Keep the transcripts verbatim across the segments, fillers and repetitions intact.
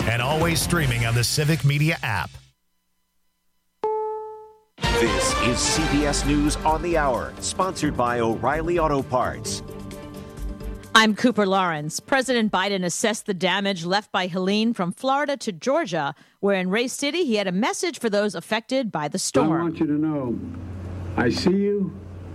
and always streaming on the Civic Media app. This is C B S News on the Hour, sponsored by O'Reilly Auto Parts. I'm Cooper Lawrence. President Biden assessed the damage left by Helene from Florida to Georgia, where in Ray City he had a message for those affected by the storm. I want you to know, I see you,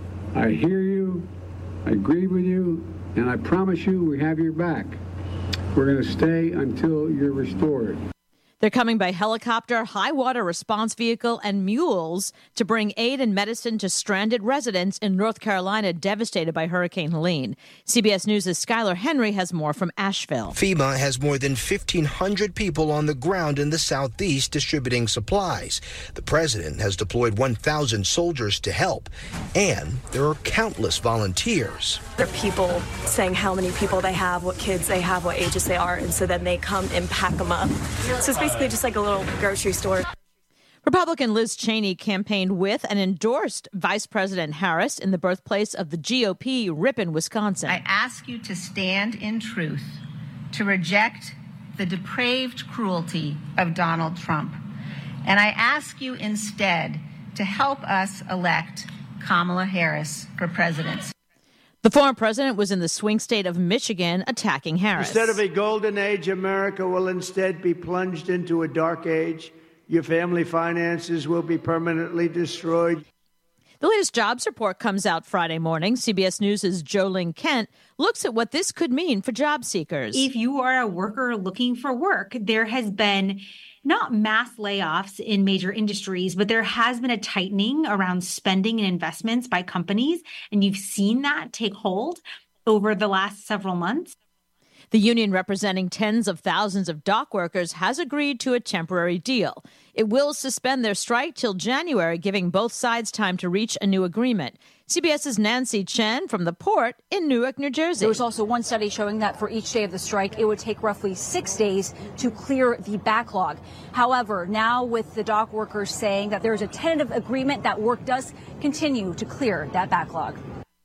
I hear you, I agree with you, and I promise you we have your back. We're going to stay until you're restored. They're coming by helicopter, high water response vehicle, and mules to bring aid and medicine to stranded residents in North Carolina devastated by Hurricane Helene. C B S News' Skylar Henry has more from Asheville. FEMA has more than fifteen hundred people on the ground in the southeast distributing supplies. The president has deployed one thousand soldiers to help, and there are countless volunteers. There are people saying how many people they have, what kids they have, what ages they are, and so then they come and pack them up. So it's basically just like a little grocery store. Republican Liz Cheney campaigned with and endorsed Vice President Harris in the birthplace of the G O P, Ripon, Wisconsin. I ask you to stand in truth, to reject the depraved cruelty of Donald Trump. And I ask you instead to help us elect Kamala Harris for president. The former president was in the swing state of Michigan attacking Harris. Instead of a golden age, America will instead be plunged into a dark age. Your family finances will be permanently destroyed. The latest jobs report comes out Friday morning. C B S News' Jolene Kent looks at what this could mean for job seekers. If you are a worker looking for work, there has been not mass layoffs in major industries, but there has been a tightening around spending and investments by companies. And you've seen that take hold over the last several months. The union representing tens of thousands of dock workers has agreed to a temporary deal. It will suspend their strike till January, giving both sides time to reach a new agreement. CBS's Nancy Chen from the port in Newark, New Jersey. There was also one study showing that for each day of the strike, it would take roughly six days to clear the backlog. However, now with the dock workers saying that there is a tentative agreement that work does continue to clear that backlog.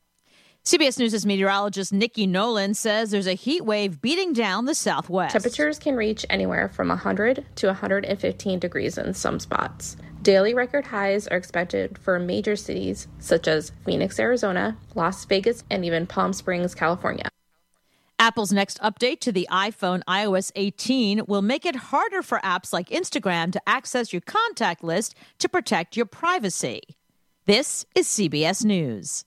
C B S News' meteorologist Nikki Nolan says there's a heat wave beating down the Southwest. Temperatures can reach anywhere from one hundred to one hundred fifteen degrees in some spots. Daily record highs are expected for major cities such as Phoenix, Arizona, Las Vegas, and even Palm Springs, California. Apple's next update to the iPhone i O S eighteen will make it harder for apps like Instagram to access your contact list to protect your privacy. This is C B S News.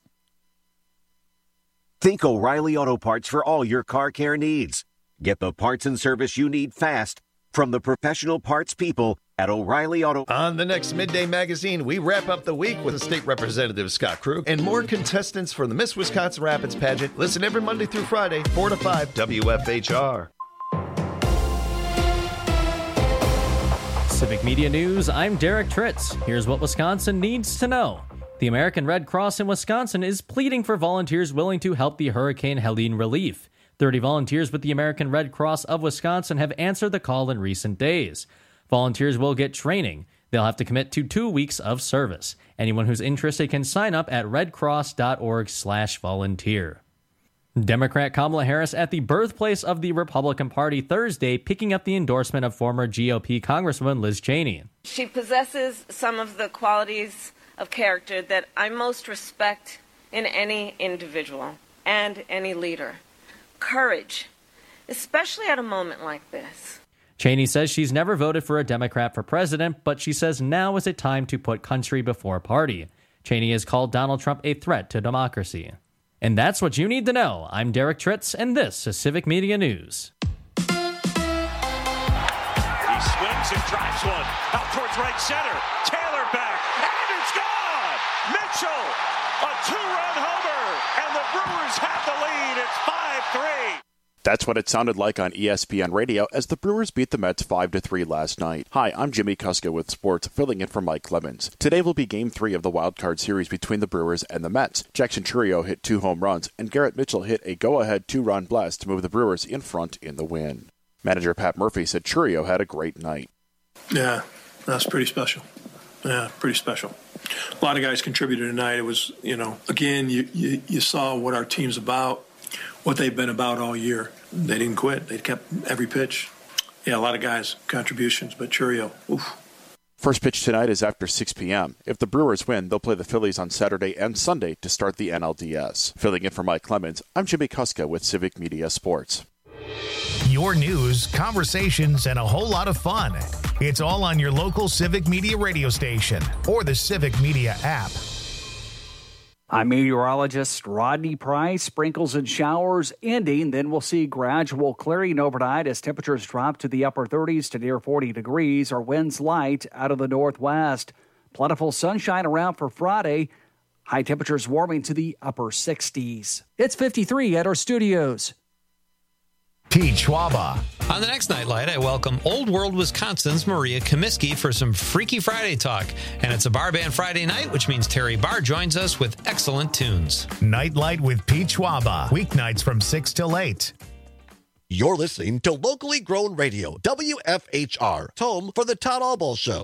Think O'Reilly Auto Parts for all your car care needs. Get the parts and service you need fast from the professional parts people at O'Reilly Auto. On the next Midday Magazine, we wrap up the week with State Representative Scott Krug and more contestants for the Miss Wisconsin Rapids pageant. Listen every Monday through Friday, four to five, W F H R. Civic Media News, I'm Derek Tritz. Here's what Wisconsin needs to know. The American Red Cross in Wisconsin is pleading for volunteers willing to help the Hurricane Helene relief. thirty volunteers with the American Red Cross of Wisconsin have answered the call in recent days. Volunteers will get training. They'll have to commit to two weeks of service. Anyone who's interested can sign up at redcross.org slash volunteer. Democrat Kamala Harris at the birthplace of the Republican Party Thursday, picking up the endorsement of former G O P Congresswoman Liz Cheney. She possesses some of the qualities of character that I most respect in any individual and any leader. Courage, especially at a moment like this. Cheney says she's never voted for a Democrat for president, but she says now is a time to put country before party. Cheney has called Donald Trump a threat to democracy. And that's what you need to know. I'm Derek Tritz, and this is Civic Media News. He swings and drives one out towards right center. Taylor back, and it's gone! Mitchell, a two-run homer, and the Brewers have the lead. It's five three. That's what it sounded like on E S P N Radio as the Brewers beat the Mets five to three last night. Hi, I'm Jimmy Kuska with sports, filling in for Mike Clemens. Today will be Game three of the Wild Card Series between the Brewers and the Mets. Jackson Chourio hit two home runs, and Garrett Mitchell hit a go-ahead two-run blast to move the Brewers in front in the win. Manager Pat Murphy said Chourio had a great night. Yeah, that's pretty special. Yeah, pretty special. A lot of guys contributed tonight. It was, you know, again, you, you, you saw what our team's about, what they've been about all year. They didn't quit. They kept every pitch. yeah, a lot of guys contributions, but Chourio, oof. First pitch tonight is after six p.m. If the Brewers win, they'll play the Phillies on Saturday and Sunday to start the N L D S. Filling in for Mike Clemens, I'm Jimmy Kuska with Civic Media Sports. Your news, conversations, and a whole lot of fun. It's all on your local Civic Media radio station or the Civic Media app. I'm meteorologist Rodney Price. Sprinkles and showers ending. Then we'll see gradual clearing overnight as temperatures drop to the upper thirties to near forty degrees. Our winds light out of the northwest. Plentiful sunshine around for Friday. High temperatures warming to the upper sixties. It's fifty-three at our studios. Pete Schwaba. On the next Nightlight, I welcome Old World, Wisconsin's Maria Comiskey for some Freaky Friday talk. And it's a bar band Friday night, which means Terry Barr joins us with excellent tunes. Nightlight with Pete Schwaba. Weeknights from six till eight. You're listening to locally grown radio, W F H R, home for the Todd Albaugh Show.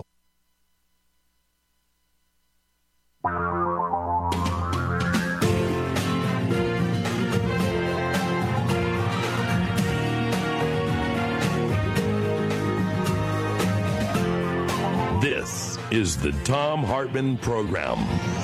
This is the Thom Hartmann Program.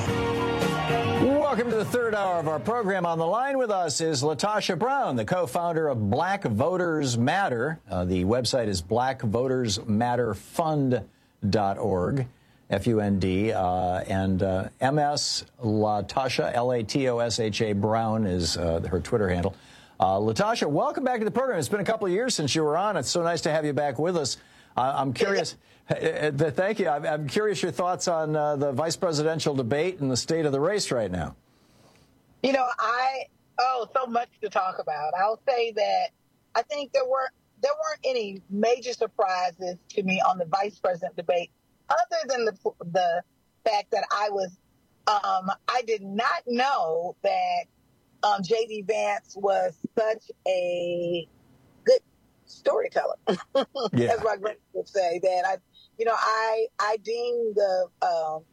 Welcome to the third hour of our program. On the line with us is LaTosha Brown, the co-founder of Black Voters Matter. Uh, the website is black voters matter fund dot org, F U N D. Uh, and uh, M S LaTosha, L A T O S H A Brown is uh, her Twitter handle. Uh, LaTosha, welcome back to the program. It's been a couple of years since you were on. It's so nice to have you back with us. Uh, I'm curious. Thank you. I'm curious your thoughts on uh, the vice presidential debate and the state of the race right now. You know, I oh, so much to talk about. I'll say that I think there were there weren't any major surprises to me on the vice president debate, other than the the fact that I was um, I did not know that um, J D Vance was such a good storyteller. Yeah. As my grandma would say, that I, you know, I I deemed the um,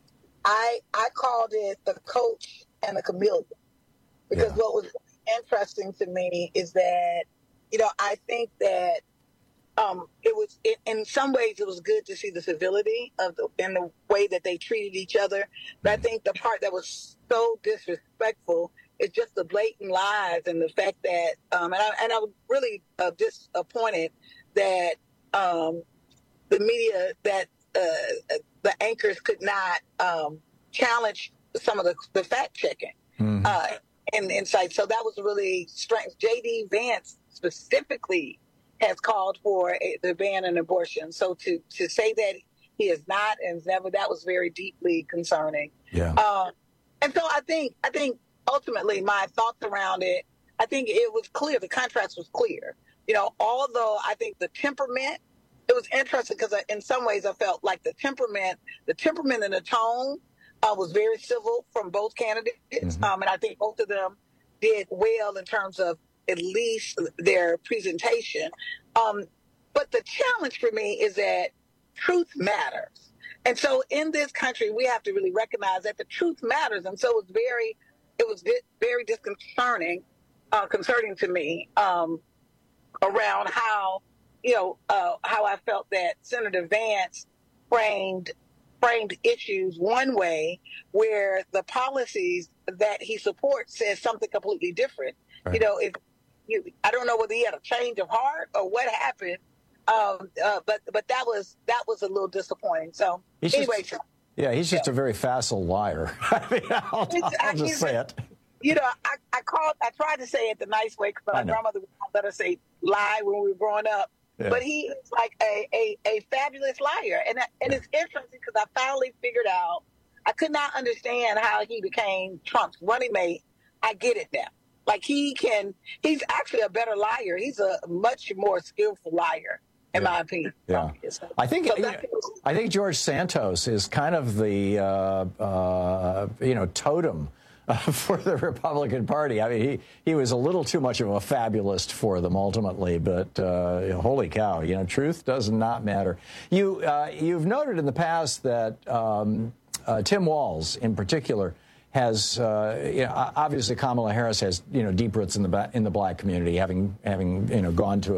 I I called it the coach and the chameleon, because yeah. what was interesting to me is that, you know, I think that um, it was it, in some ways it was good to see the civility of the and the way that they treated each other, but I think the part that was so disrespectful is just the blatant lies and the fact that, um, and I and I was really uh, disappointed that um, the media, that uh, the anchors could not um, challenge some of the, the fact checking mm-hmm. uh, and insight. So that was really strange. J D Vance specifically has called for a, the ban on abortion. So to to say that he is not and never, that was very deeply concerning. Yeah. Um, and so I think I think. Ultimately, my thoughts around it, I think it was clear. The contrast was clear. You know, although I think the temperament, it was interesting because in some ways I felt like the temperament, the temperament and the tone uh, was very civil from both candidates. Mm-hmm. Um, and I think both of them did well in terms of at least their presentation. Um, but the challenge for me is that truth matters. And so in this country, we have to really recognize that the truth matters. And so it's very... It was very disconcerting, uh, concerning to me um, around how, you know, uh, how I felt that Senator Vance framed framed issues one way, where the policies that he supports says something completely different. Right. You know, if you, I don't know whether he had a change of heart or what happened, um, uh, but but that was that was a little disappointing. So He's anyway. Just- Yeah, he's just yeah. a very facile liar. I mean, I'll, I'll just say it. You know, I, I called, I tried to say it the nice way, because my grandmother would let us say lie when we were growing up. Yeah. But he is like a, a, a fabulous liar. And, and it's interesting because I finally figured out, I could not understand how he became Trump's running mate. I get it now. Like he can, he's actually a better liar. He's a much more skillful liar. In yeah. my opinion. Yeah. I think, so that, I think George Santos is kind of the, uh, uh, you know, totem uh, for the Republican Party. I mean, he, he was a little too much of a fabulist for them ultimately, but uh, holy cow, you know, truth does not matter. You, uh, you've noted in the past that um, uh, Tim Walz in particular has, uh, you know, obviously Kamala Harris has, you know, deep roots in the, in the black community, having, having, you know, gone to a,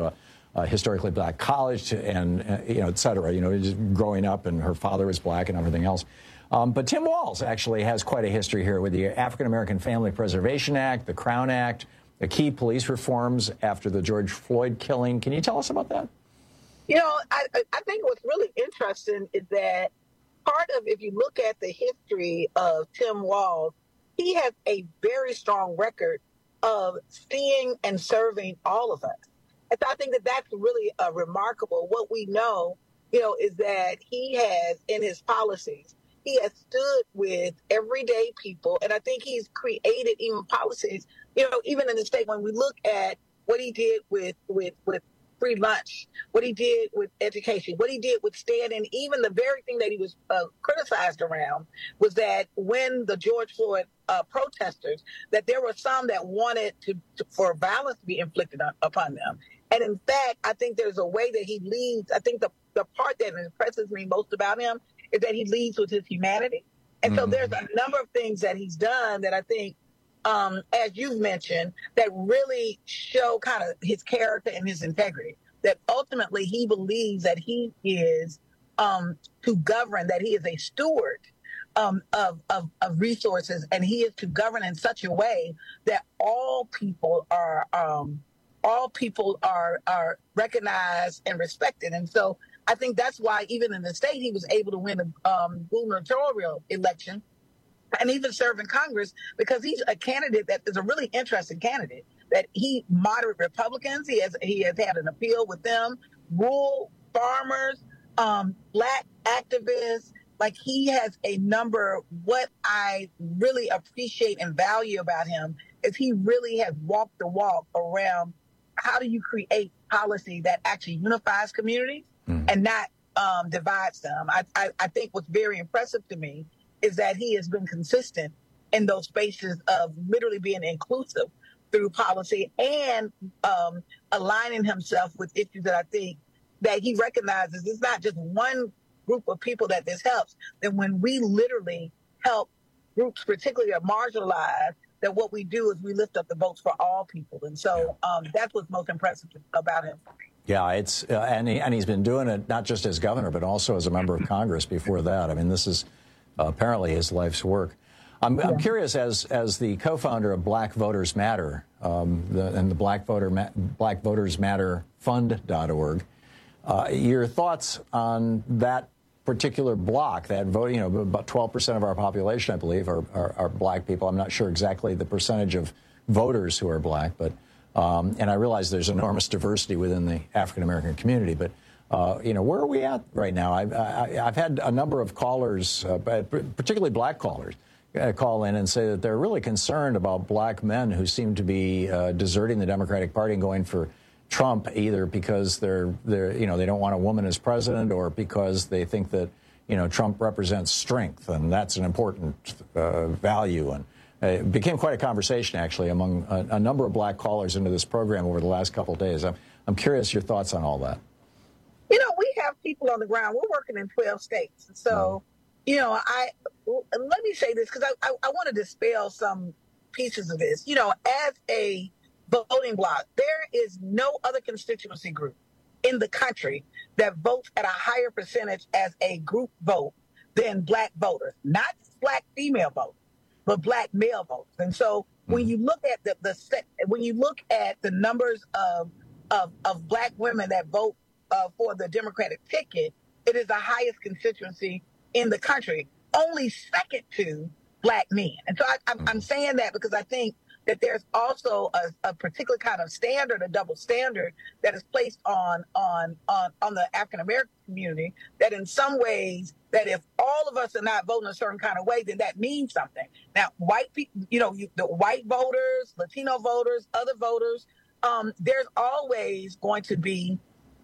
uh, historically black college and, uh, you know, et cetera, you know, just growing up, and her father was black and everything else. Um, but Tim Walz actually has quite a history here with the African American Family Preservation Act, the Crown Act, the key police reforms after the George Floyd killing. Can you tell us about that? You know, I, I think what's really interesting is that part of, if you look at the history of Tim Walz, he has a very strong record of seeing and serving all of us. And so I think that that's really uh, remarkable. What we know, you know, is that he has, in his policies, he has stood with everyday people. And I think he's created even policies, you know, even in the state, when we look at what he did with, with, with free lunch, what he did with education, what he did with standing, even the very thing that he was uh, criticized around was that when the George Floyd uh, protesters, that there were some that wanted to, to for violence to be inflicted on, upon them. And in fact, I think there's a way that he leads. I think the, the part that impresses me most about him is that he leads with his humanity. And mm-hmm. so there's a number of things that he's done that I think, Um, as you've mentioned, that really show kind of his character and his integrity, that ultimately he believes that he is um, to govern, that he is a steward um, of, of, of resources, and he is to govern in such a way that all people are um, all people are are recognized and respected. And so I think that's why even in the state he was able to win a um, gubernatorial election and even serve in Congress, because he's a candidate that is a really interesting candidate, that he moderate Republicans. He has he has had an appeal with them, rural farmers, um, black activists. Like, he has a number. What I really appreciate and value about him is he really has walked the walk around how do you create policy that actually unifies communities mm. and not um, divides them. I, I, I think what's very impressive to me is that he has been consistent in those spaces of literally being inclusive through policy and um, aligning himself with issues that I think that he recognizes it's not just one group of people that this helps, that when we literally help groups, particularly are marginalized, that what we do is we lift up the votes for all people. And so um, that's what's most impressive about him. Yeah, it's uh, and, he, and he's been doing it not just as governor, but also as a member of Congress before that. I mean, this is Uh, apparently his life's work. I'm, I'm curious, as as the co-founder of Black Voters Matter um, the, and the Black Voter Ma- Black Voters Matter Fund dot org, uh, your thoughts on that particular block, that vote. You know, about twelve percent of our population, I believe, are, are, are black people. I'm not sure exactly the percentage of voters who are black, but um, and I realize there's enormous diversity within the African American community, but. Uh, you know, where are we at right now? I, I, I've had a number of callers, uh, particularly black callers, uh, call in and say that they're really concerned about black men who seem to be uh, deserting the Democratic Party and going for Trump, either because they're, they're, you know, they don't want a woman as president, or because they think that, you know, Trump represents strength, and that's an important uh, value. And it became quite a conversation, actually, among a, a number of black callers into this program over the last couple of days. I'm, I'm curious your thoughts on all that. You know, we have people on the ground. We're working in twelve states. So, you know, I let me say this, because I, I, I want to dispel some pieces of this. You know, as a voting bloc, there is no other constituency group in the country that votes at a higher percentage as a group vote than black voters. Not black female voters, but black male voters. And so when you look at the, the when you look at the numbers of of, of black women that vote Uh, for the Democratic ticket, it is the highest constituency in the country, only second to black men. And so I, I'm, I'm saying that because I think that there's also a, a particular kind of standard, a double standard that is placed on on on, on the African American community, that in some ways, that if all of us are not voting a certain kind of way, then that means something. Now, white people, you know, you, the white voters, Latino voters, other voters, um, there's always going to be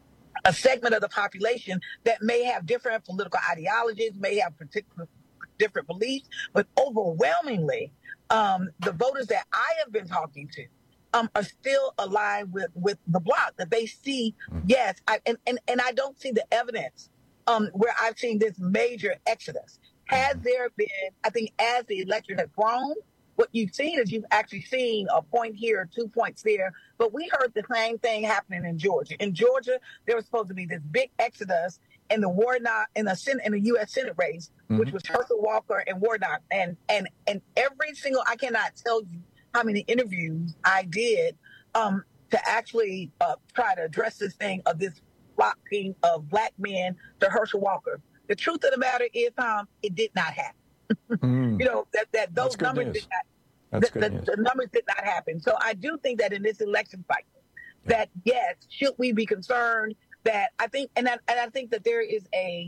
a segment of the population that may have different political ideologies, may have particular different beliefs, but overwhelmingly, um, the voters that I have been talking to um, are still aligned with, with the bloc, that they see, yes, I, and, and, and I don't see the evidence um, where I've seen this major exodus. Has there been, I think as the election has grown, what you've seen is you've actually seen a point here, two points there. But we heard the same thing happening in Georgia. In Georgia, there was supposed to be this big exodus in the Warnock, in the Senate, in the U S Senate race, mm-hmm. which was Herschel Walker and Warnock. And, and, and every single, I cannot tell you how many interviews I did um, to actually uh, try to address this thing of this flocking of black men to Herschel Walker. The truth of the matter is, Tom, it did not happen. Mm. You know, that, that those numbers did not, the, the, the numbers did not happen. So I do think that in this election cycle, yeah. that yes, should we be concerned that I think, and I, and I think that there is a,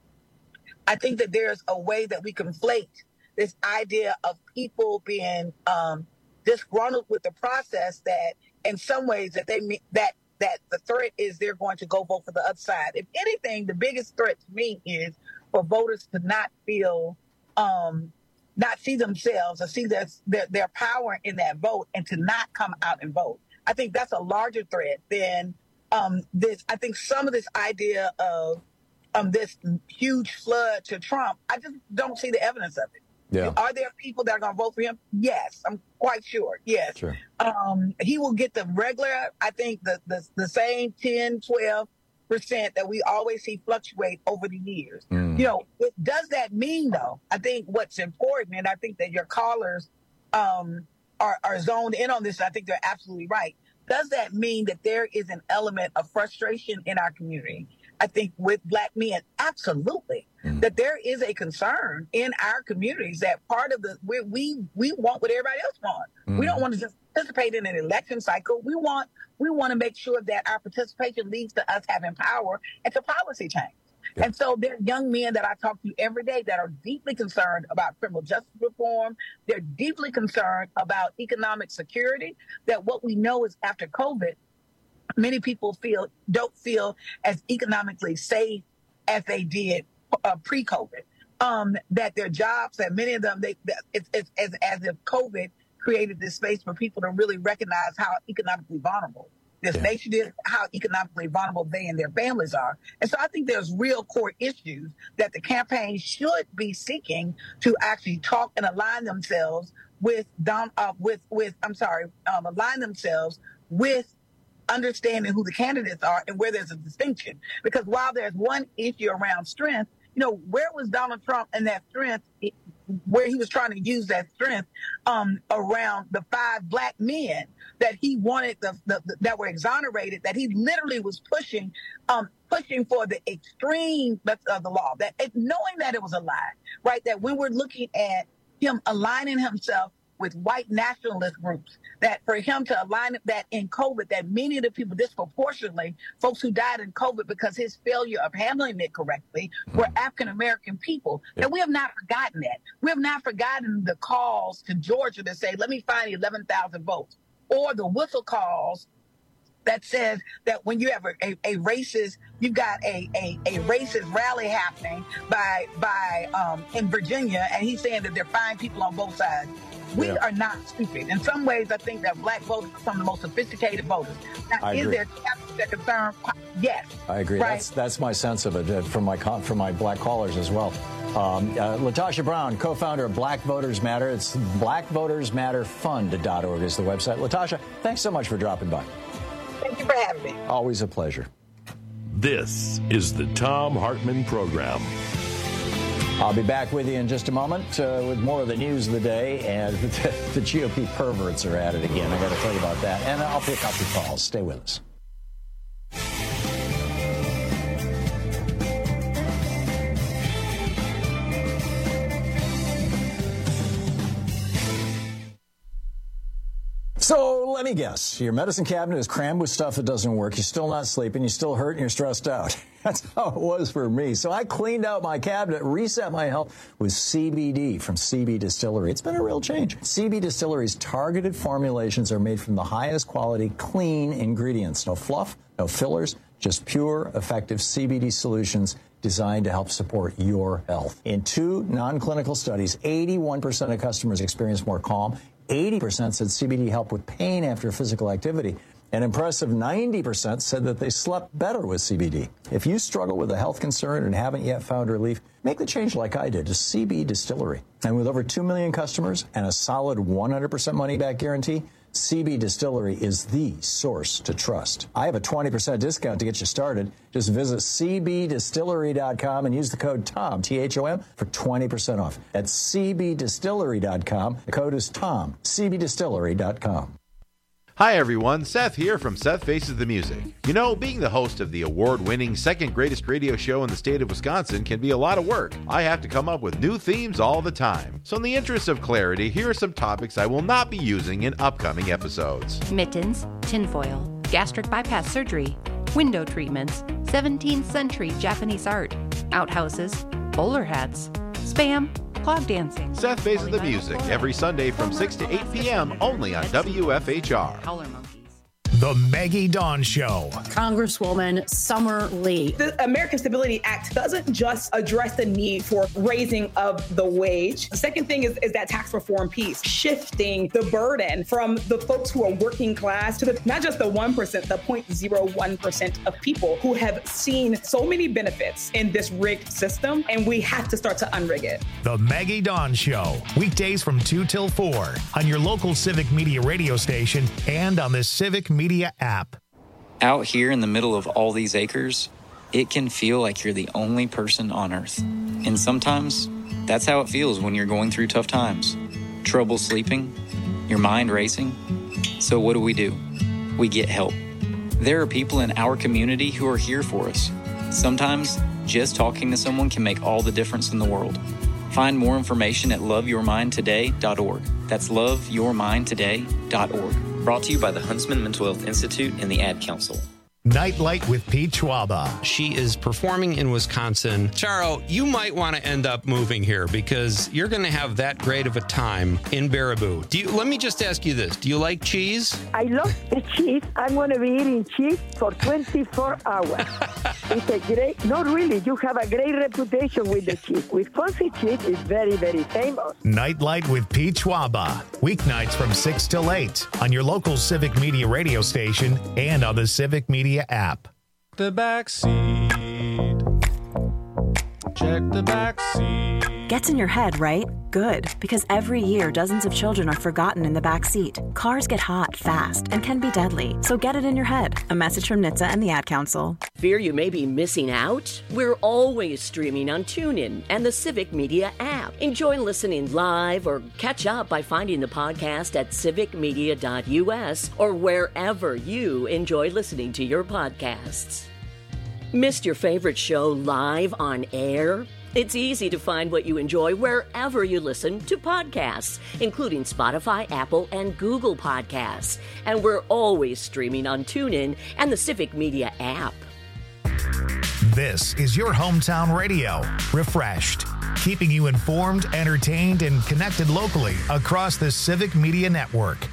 I think that there's a way that we conflate this idea of people being um, disgruntled with the process that in some ways that they that that the threat is they're going to go vote for the other side. If anything, the biggest threat to me is for voters to not feel Um, not see themselves or see their, their their power in that vote and to not come out and vote. I think that's a larger threat than um, this. I think some of this idea of um, this huge flood to Trump, I just don't see the evidence of it. Yeah. Are there people that are going to vote for him? Yes, I'm quite sure. Yes. Sure. Um, he will get the regular, I think, the, the, the same ten, twelve percent that we always see fluctuate over the years. Mm. You know, it, does that mean, though, I think what's important, and I think that your callers um, are, are zoned in on this, and I think they're absolutely right. Does that mean that there is an element of frustration in our community? I think with black men, absolutely. Mm. That there is a concern in our communities that part of the, we we, we want what everybody else wants. Mm. We don't want to just participate in an election cycle. We want we want to make sure that our participation leads to us having power and to policy change. Yeah. And so there are young men that I talk to every day that are deeply concerned about criminal justice reform. They're deeply concerned about economic security, that what we know is after COVID, many people feel don't feel as economically safe as they did uh, pre-COVID. Um, that their jobs, that many of them, they, that it's, it's as, as if COVID created this space for people to really recognize how economically vulnerable this yeah. nation is, how economically vulnerable they and their families are. And so I think there's real core issues that the campaign should be seeking to actually talk and align themselves with, Dom, uh, with, with I'm sorry, um, align themselves with understanding who the candidates are and where there's a distinction. Because while there's one issue around strength, you know, where was Donald Trump and that strength, where he was trying to use that strength um, around the five black men that he wanted, the, the, the, that were exonerated, that he literally was pushing, um, pushing for the extreme of the law, that knowing that it was a lie, right? That when we're looking at him aligning himself with white nationalist groups, that for him to align that in COVID, that many of the people disproportionately, folks who died in COVID because his failure of handling it correctly, were African-American people. Yeah. And we have not forgotten that. We have not forgotten the calls to Georgia to say, let me find eleven thousand votes, or the whistle calls that says that when you have a, a, a racist, you've got a, a, a racist rally happening by by um, in Virginia, and he's saying that they're fine people on both sides. We yeah. are not stupid. In some ways, I think that black voters are some of the most sophisticated voters. Now, I is agree. there their concern? Yes. I agree. Right? That's that's my sense of it uh, from my con- from my black callers as well. Um, uh, Latasha Brown, co-founder of Black Voters Matter. It's black voters matter fund dot org is the website. Latasha, thanks so much for dropping by. Thank you for having me. Always a pleasure. This is the Thom Hartmann Program. I'll be back with you in just a moment uh, with more of the news of the day, and the, the G O P perverts are at it again. I got to tell you about that, and I'll pick up your calls. Stay with us. So let me guess, your medicine cabinet is crammed with stuff that doesn't work. You're still not sleeping. You're still hurt and you're stressed out. That's how it was for me. So I cleaned out my cabinet, reset my health with C B D from C B Distillery. It's been a real change. C B Distillery's targeted formulations are made from the highest quality, clean ingredients. No fluff, no fillers, just pure, effective C B D solutions designed to help support your health. In two non-clinical studies, eighty-one percent of customers experienced more calm. eighty percent said C B D helped with pain after physical activity. An impressive ninety percent said that they slept better with C B D. If you struggle with a health concern and haven't yet found relief, make the change like I did to C B Distillery. And with over two million customers and a solid one hundred percent money-back guarantee, C B Distillery is the source to trust. I have a twenty percent discount to get you started. Just visit C B distillery dot com and use the code TOM, T H O M, for twenty percent off. That's C B distillery dot com. The code is TOM, C B distillery dot com. Hi everyone, Seth here from Seth Faces the Music. You know, being the host of the award-winning second greatest radio show in the state of Wisconsin can be a lot of work. I have to come up with new themes all the time. So in the interest of clarity, here are some topics I will not be using in upcoming episodes. Mittens, tinfoil, gastric bypass surgery, window treatments, seventeenth century Japanese art, outhouses, bowler hats, spam, clog dancing. Seth Faces the Music every Sunday from six to eight p.m. only on W F H R. The Maggie Dawn Show. Congresswoman Summer Lee. The American Stability Act doesn't just address the need for raising of the wage. The second thing is, is that tax reform piece, shifting the burden from the folks who are working class to the not just the one percent, the zero point zero one percent of people who have seen so many benefits in this rigged system, and we have to start to unrig it. The Maggie Dawn Show. Weekdays from two till four on your local Civic Media radio station and on the Civic Media app. Out here in the middle of all these acres, it can feel like you're the only person on Earth. And sometimes that's how it feels when you're going through tough times. Trouble sleeping, your mind racing. So what do we do? We get help. There are people in our community who are here for us. Sometimes just talking to someone can make all the difference in the world. Find more information at love your mind today dot org. That's love your mind today dot org. Brought to you by the Huntsman Mental Health Institute and the Ad Council. Nightlight with Pete Schwaba. She is performing in Wisconsin. Charo, you might want to end up moving here because you're going to have that great of a time in Baraboo. Do you? Let me just ask you this. Do you like cheese? I love the cheese. I'm going to be eating cheese for twenty-four hours. It's a great, not really, you have a great reputation with the cheese. Wisconsin cheese is very, very famous. Nightlight with Pete Schwaba. Weeknights from six till eight on your local Civic Media radio station and on the Civic Media app. The back seat. Check the back seat. Gets in your head, right? Good, because every year dozens of children are forgotten in the back seat. Cars get hot fast and can be deadly, so get it in your head. A message from N H T S A and the Ad Council. Fear you may be missing out? We're always streaming on TuneIn and the Civic Media app. Enjoy listening live or catch up by finding the podcast at civic media dot u s or wherever you enjoy listening to your podcasts. Missed your favorite show live on air? It's easy to find what you enjoy wherever you listen to podcasts, including Spotify, Apple, and Google Podcasts. And we're always streaming on TuneIn and the Civic Media app. This is your hometown radio, refreshed, keeping you informed, entertained, and connected locally across the Civic Media Network.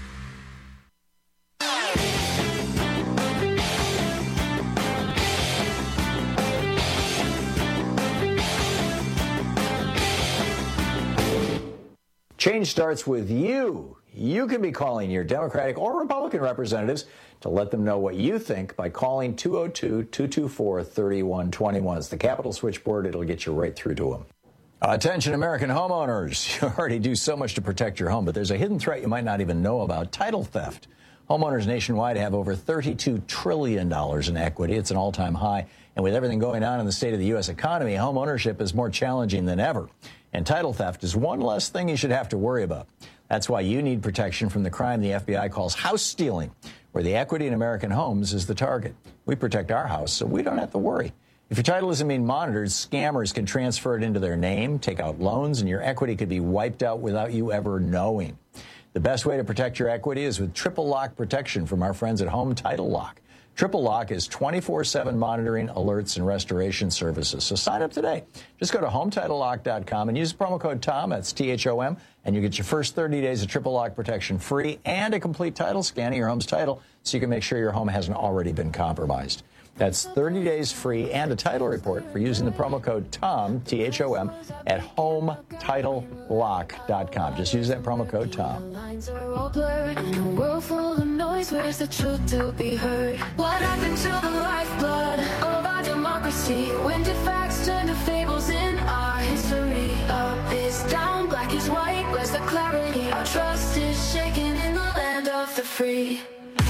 Change starts with you. You can be calling your Democratic or Republican representatives to let them know what you think by calling two oh two, two two four, three one two one. It's the Capitol switchboard. It'll get you right through to them. Attention, American homeowners. You already do so much to protect your home, but there's a hidden threat you might not even know about: title theft. Homeowners nationwide have over thirty-two trillion dollars in equity. It's an all-time high. And with everything going on in the state of the U S economy, home ownership is more challenging than ever. And title theft is one less thing you should have to worry about. That's why you need protection from the crime the F B I calls house stealing, where the equity in American homes is the target. We protect our house, so we don't have to worry. If your title isn't being monitored, scammers can transfer it into their name, take out loans, and your equity could be wiped out without you ever knowing. The best way to protect your equity is with triple lock protection from our friends at Home Title Lock. Triple Lock is twenty-four seven monitoring, alerts, and restoration services. So sign up today. Just go to home title lock dot com and use the promo code TOM, that's T H O M, and you get your first thirty days of Triple Lock protection free and a complete title scan of your home's title so you can make sure your home hasn't already been compromised. That's thirty days free and a title report for using the promo code TOM, T H O M, at home title lock dot com. Just use that promo code TOM. Lines are all blurred in a world full of noise. Where's the truth to be heard? What happened to the lifeblood of our democracy? When did facts turn to fables in our history? Up is down, black is white. Where's the clarity? Our trust is shaken in the land of the free.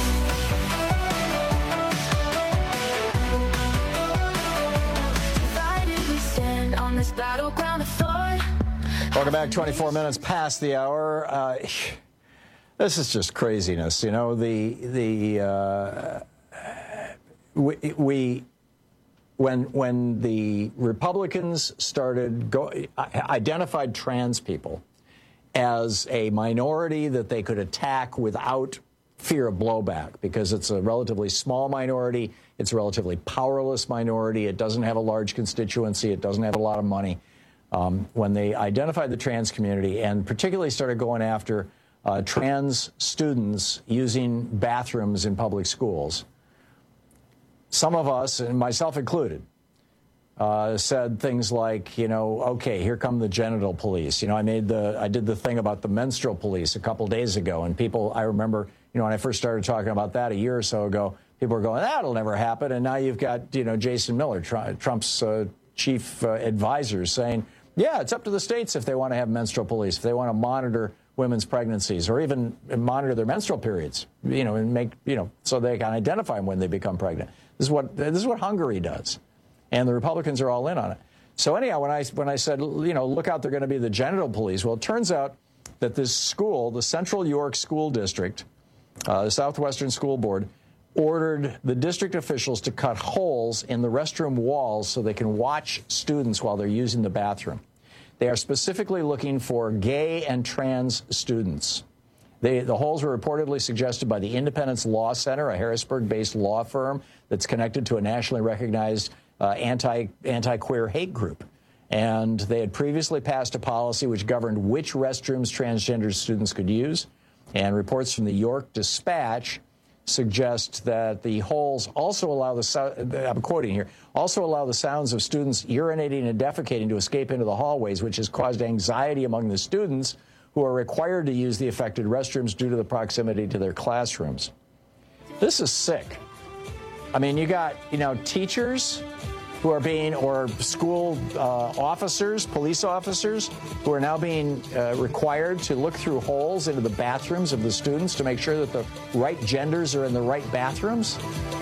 On this battleground of thought. Welcome back. twenty-four minutes past the hour. Uh, this is just craziness. You know, the the uh, we, we when when the Republicans started go identified trans people as a minority that they could attack without fear of blowback, because it's a relatively small minority, it's a relatively powerless minority, it doesn't have a large constituency, it doesn't have a lot of money. Um, when they identified the trans community and particularly started going after uh, trans students using bathrooms in public schools, some of us, and myself included, uh, said things like, you know, okay, here come the genital police. You know, I made the, I did the thing about the menstrual police a couple days ago, and people, I remember, you know, when I first started talking about that a year or so ago, people were going, that'll never happen. And now you've got, you know, Jason Miller, Trump's uh, chief uh, advisor, saying, yeah, it's up to the states if they want to have menstrual police, if they want to monitor women's pregnancies or even monitor their menstrual periods, you know, and make, you know, so they can identify them when they become pregnant. This is what, this is what Hungary does. And the Republicans are all in on it. So anyhow, when I, when I said, you know, look out, they're going to be the genital police, well, it turns out that this school, the Central York School District, Uh, the Southwestern School Board, ordered the district officials to cut holes in the restroom walls so they can watch students while they're using the bathroom. They are specifically looking for gay and trans students. They, the holes were reportedly suggested by the Independence Law Center, a Harrisburg-based law firm that's connected to a nationally recognized uh, anti, anti-queer hate group. And they had previously passed a policy which governed which restrooms transgender students could use. And reports from the York Dispatch suggest that the holes also allow the, I'm quoting here, also allow the sounds of students urinating and defecating to escape into the hallways, which has caused anxiety among the students who are required to use the affected restrooms due to the proximity to their classrooms. This is sick. I mean, you got, you know, teachers who are being, or school uh, officers, police officers, who are now being uh, required to look through holes into the bathrooms of the students to make sure that the right genders are in the right bathrooms.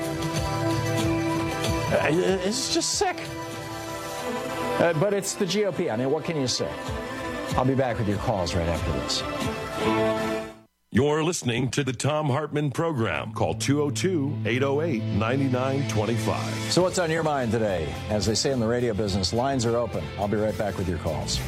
Uh, it's just sick. Uh, but it's the G O P. I mean, what can you say? I'll be back with your calls right after this. You're listening to the Thom Hartmann Program. Call two oh two, eight oh eight, nine nine two five. So what's on your mind today? As they say in the radio business, lines are open. I'll be right back with your calls.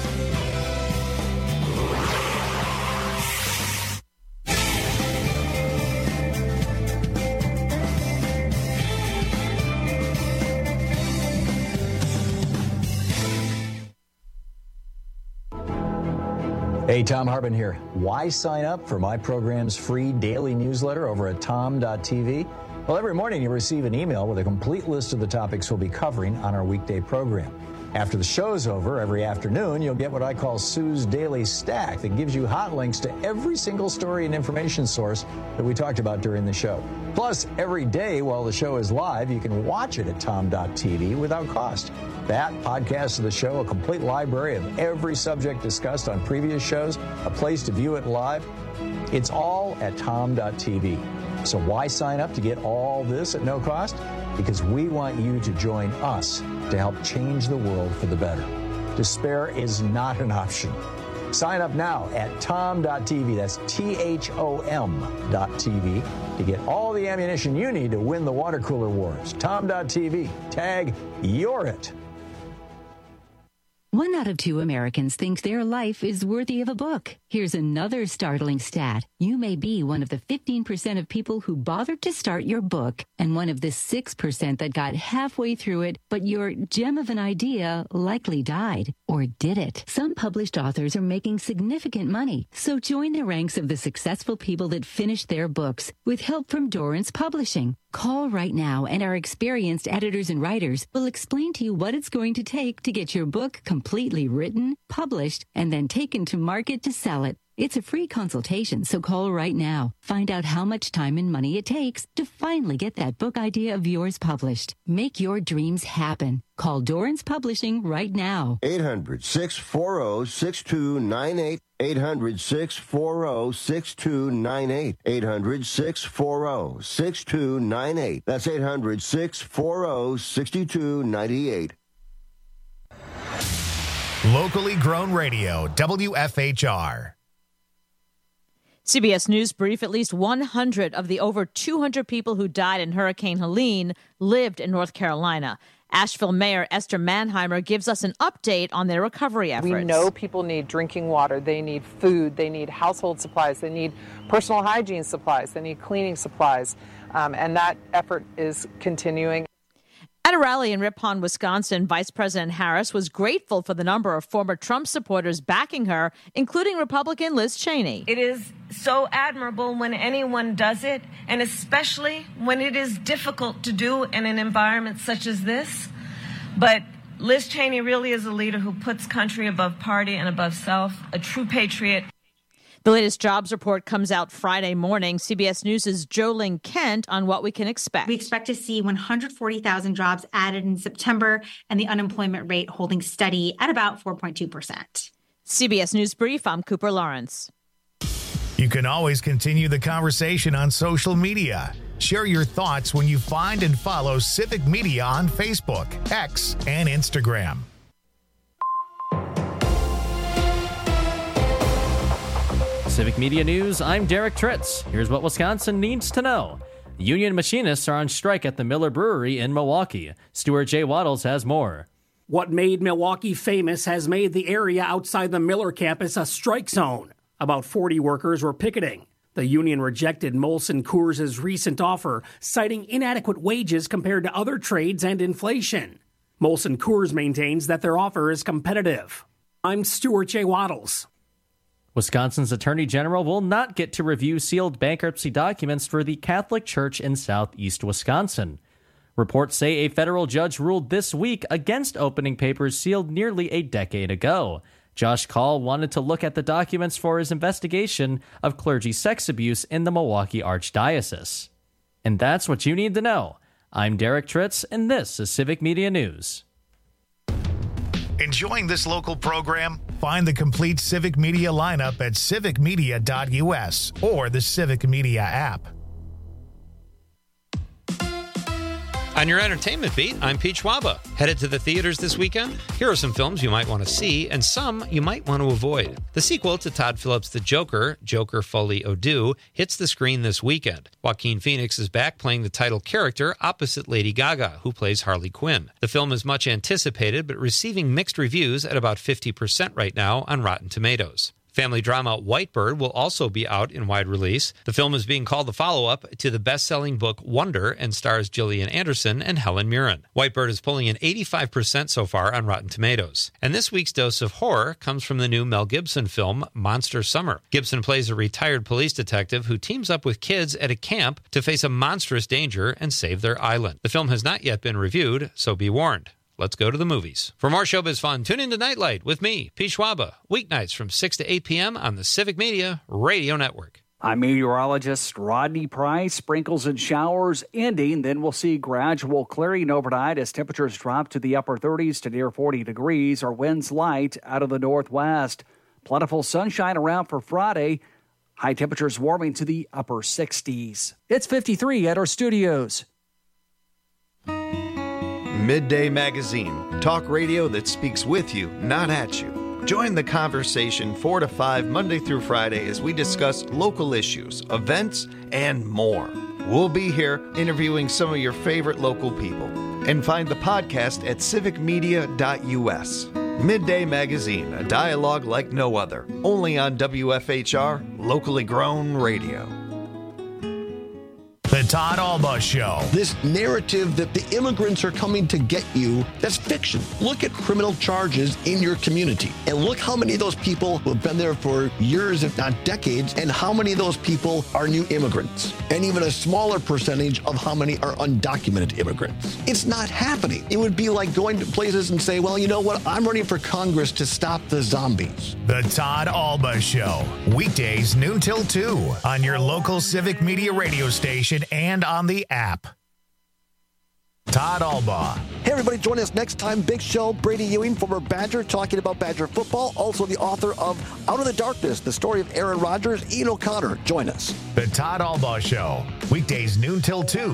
Hey, Thom Hartmann here. Why sign up for my program's free daily newsletter over at tom dot t v? Well, every morning you'll receive an email with a complete list of the topics we'll be covering on our weekday program. After the show's over, every afternoon, you'll get what I call Sue's Daily Stack that gives you hot links to every single story and information source that we talked about during the show. Plus, every day while the show is live, you can watch it at tom dot t v without cost. That, podcast of the show, a complete library of every subject discussed on previous shows, a place to view it live. It's all at tom dot t v. So why sign up to get all this at no cost? Because we want you to join us to help change the world for the better. Despair is not an option. Sign up now at tom dot t v. That's T H O M dot T V to get all the ammunition you need to win the water cooler wars. tom dot t v. Tag, you're it. One out of two Americans thinks their life is worthy of a book. Here's another startling stat. You may be one of the fifteen percent of people who bothered to start your book and one of the six percent that got halfway through it, but your gem of an idea likely died. Or did it? Some published authors are making significant money, so join the ranks of the successful people that finished their books with help from Dorrance Publishing. Call right now and our experienced editors and writers will explain to you what it's going to take to get your book completely written, published, and then taken to market to sell it. It's a free consultation, so call right now. Find out how much time and money it takes to finally get that book idea of yours published. Make your dreams happen. Call Dorrance Publishing right now. eight hundred, six four zero, six two nine eight. eight hundred, six four zero, six two nine eight. eight hundred, six four zero, six two nine eight. That's eight hundred, six four zero, six two nine eight. Locally grown radio, W F H R. C B S News brief, at least one hundred of the over two hundred people who died in Hurricane Helene lived in North Carolina. Asheville Mayor Esther Manheimer gives us an update on their recovery efforts. We know people need drinking water, they need food, they need household supplies, they need personal hygiene supplies, they need cleaning supplies, um, and that effort is continuing. At a rally in Ripon, Wisconsin, Vice President Harris was grateful for the number of former Trump supporters backing her, including Republican Liz Cheney. It is so admirable when anyone does it, and especially when it is difficult to do in an environment such as this. But Liz Cheney really is a leader who puts country above party and above self, a true patriot. The latest jobs report comes out Friday morning. C B S News' Jolene Kent on what we can expect. We expect to see one hundred forty thousand jobs added in September and the unemployment rate holding steady at about four point two percent. C B S News Brief, I'm Cooper Lawrence. You can always continue the conversation on social media. Share your thoughts when you find and follow Civic Media on Facebook, X, and Instagram. Civic Media News, I'm Derek Tritz. Here's what Wisconsin needs to know. Union machinists are on strike at the Miller Brewery in Milwaukee. Stuart J. Waddles has more. What made Milwaukee famous has made the area outside the Miller campus a strike zone. About forty workers were picketing. The union rejected Molson Coors' recent offer, citing inadequate wages compared to other trades and inflation. Molson Coors maintains that their offer is competitive. I'm Stuart J. Waddles. Wisconsin's Attorney General will not get to review sealed bankruptcy documents for the Catholic Church in southeast Wisconsin. Reports say a federal judge ruled this week against opening papers sealed nearly a decade ago. Josh Call wanted to look at the documents for his investigation of clergy sex abuse in the Milwaukee Archdiocese. And that's what you need to know. I'm Derek Tritz, and this is Civic Media News. Enjoying this local program? Find the complete Civic Media lineup at civic media dot u s or the Civic Media app. On your entertainment beat, I'm Pete Schwaba. Headed to the theaters this weekend? Here are some films you might want to see and some you might want to avoid. The sequel to Todd Phillips' The Joker, Joker Folie à Deux, hits the screen this weekend. Joaquin Phoenix is back playing the title character opposite Lady Gaga, who plays Harley Quinn. The film is much anticipated but receiving mixed reviews at about fifty percent right now on Rotten Tomatoes. Family drama Whitebird will also be out in wide release. The film is being called the follow-up to the best-selling book Wonder and stars Gillian Anderson and Helen Mirren. Whitebird is pulling in eighty-five percent so far on Rotten Tomatoes. And this week's dose of horror comes from the new Mel Gibson film Monster Summer. Gibson plays a retired police detective who teams up with kids at a camp to face a monstrous danger and save their island. The film has not yet been reviewed, so be warned. Let's go to the movies. For more showbiz fun, tune in to Nightlight with me, Pete Schwaba, weeknights from six to eight p.m. on the Civic Media Radio Network. I'm meteorologist Rodney Price. Sprinkles and showers ending, then we'll see gradual clearing overnight as temperatures drop to the upper thirties to near forty degrees, or winds light out of the northwest. Plentiful sunshine around for Friday. High temperatures warming to the upper sixties. It's fifty-three at our studios. Midday Magazine, talk radio that speaks with you, not at you. Join the conversation four to five Monday through Friday as we discuss local issues, events, and more. We'll be here interviewing some of your favorite local people. And find the podcast at civic media dot u s. Midday Magazine, a dialogue like no other. Only on W F H R, locally grown radio. The Todd Alba Show. This narrative that the immigrants are coming to get you, that's fiction. Look at criminal charges in your community and look how many of those people who have been there for years, if not decades, and how many of those people are new immigrants, and even a smaller percentage of how many are undocumented immigrants. It's not happening. It would be like going to places and say, well, you know what? I'm running for Congress to stop the zombies. The Todd Alba Show. Weekdays noon till two on your local Civic Media radio station and on the app. Todd Alba. Hey, everybody, join us next time. Big show. Brady Ewing, former Badger, talking about Badger football. Also the author of Out of the Darkness, the story of Aaron Rodgers. Ian O'Connor. Join us. The Todd Alba Show. Weekdays noon till two.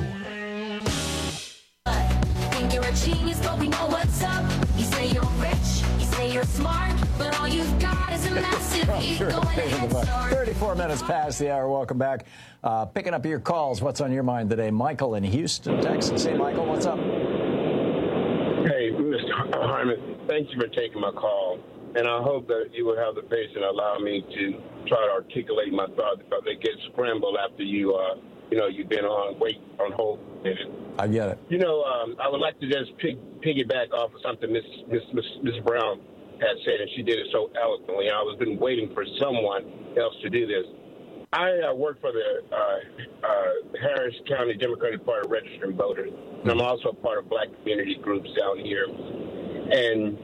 Think you're a genius, but we know what's up. You say you're rich, you say you're smart, but all you've got is a massive ego and a head start. thirty-four minutes past the hour. Welcome back. Uh, picking up your calls. What's on your mind today? Michael in Houston, Texas. Hey, Michael, what's up? Hey, Mister Harmon, thank you for taking my call. And I hope that you will have the patience and allow me to try to articulate my thoughts because they get scrambled after you, uh, you know, you've been on wait on hold. I get it. You know, um, I would like to just pig, piggyback off of something Miss Miss Miss Miss Brown had said, and she did it so eloquently. I was been waiting for someone else to do this. I uh, work for the uh, uh, Harris County Democratic Party registering voters, and I'm also part of black community groups down here. And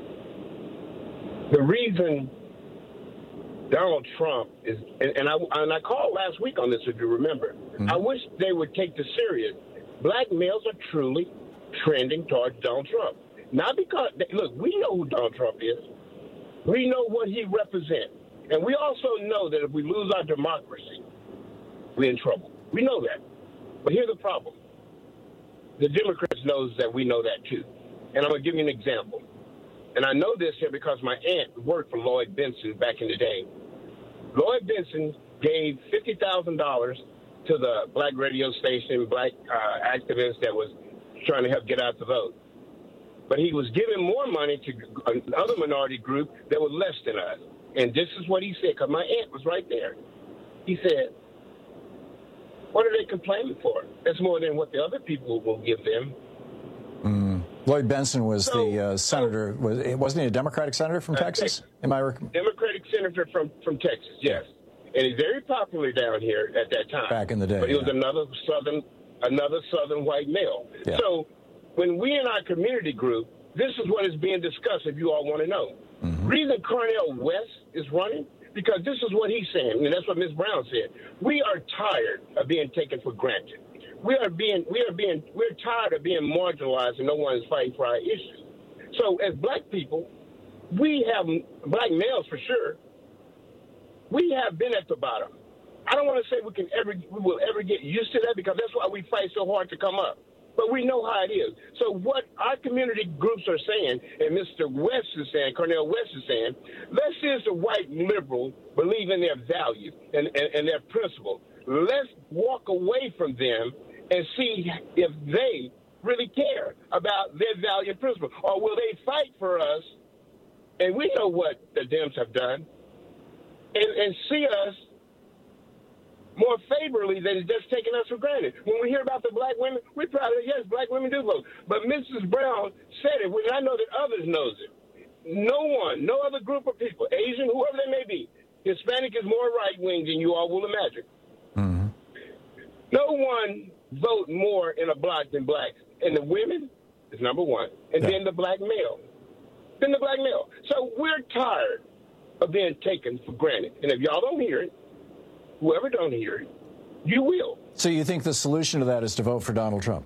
the reason Donald Trump is, and, and I and I called last week on this, if you remember. Mm-hmm. I wish they would take this serious. Black males are truly trending towards Donald Trump. Not because, they, look, we know who Donald Trump is. We know what he represents. And we also know that if we lose our democracy, we're in trouble. We know that. But here's the problem. The Democrats knows that we know that too. And I'm going to give you an example. And I know this here because my aunt worked for Lloyd Bentsen back in the day. Lloyd Bentsen gave fifty thousand dollars to the black radio station, black uh, activist that was trying to help get out the vote. But he was giving more money to another minority group that was less than us. And this is what he said, because my aunt was right there. He said, what are they complaining for? That's more than what the other people will give them. Mm. Lloyd Bentsen was so, the uh, senator. Was, wasn't he a Democratic senator from uh, Texas? Am I rec- Democratic senator from, from Texas, yes. And he's very popular down here at that time. Back in the day. But he yeah. was another southern, another southern white male. Yeah. So when we in our community group, this is what is being discussed, if you all want to know. Mm-hmm. Reason Cornel West is running, because this is what he's saying, and that's what Miz Brown said. We are tired of being taken for granted. We are being, we are being, we're tired of being marginalized and no one is fighting for our issues. So as black people, we have, black males for sure, we have been at the bottom. I don't want to say we can ever, we will ever get used to that because that's why we fight so hard to come up. But we know how it is. So what our community groups are saying, and Mister West is saying, Cornel West is saying, let's see if the white liberal believe in their value and, and, and their principle. Let's walk away from them and see if they really care about their value and principle. Or will they fight for us? And we know what the Dems have done. And, and see us more favorably than just taking us for granted. When we hear about the black women, we're proud of it. Yes, black women do vote. But Missus Brown said it, and I know that others knows it. No one, no other group of people, Asian, whoever they may be, Hispanic is more right-wing than you all will imagine. Mm-hmm. No one vote more in a block than blacks. And the women is number one. And yeah. then the black male. Then the black male. So we're tired of being taken for granted. And if y'all don't hear it, whoever don't hear it, you will. So you think the solution to that is to vote for Donald Trump?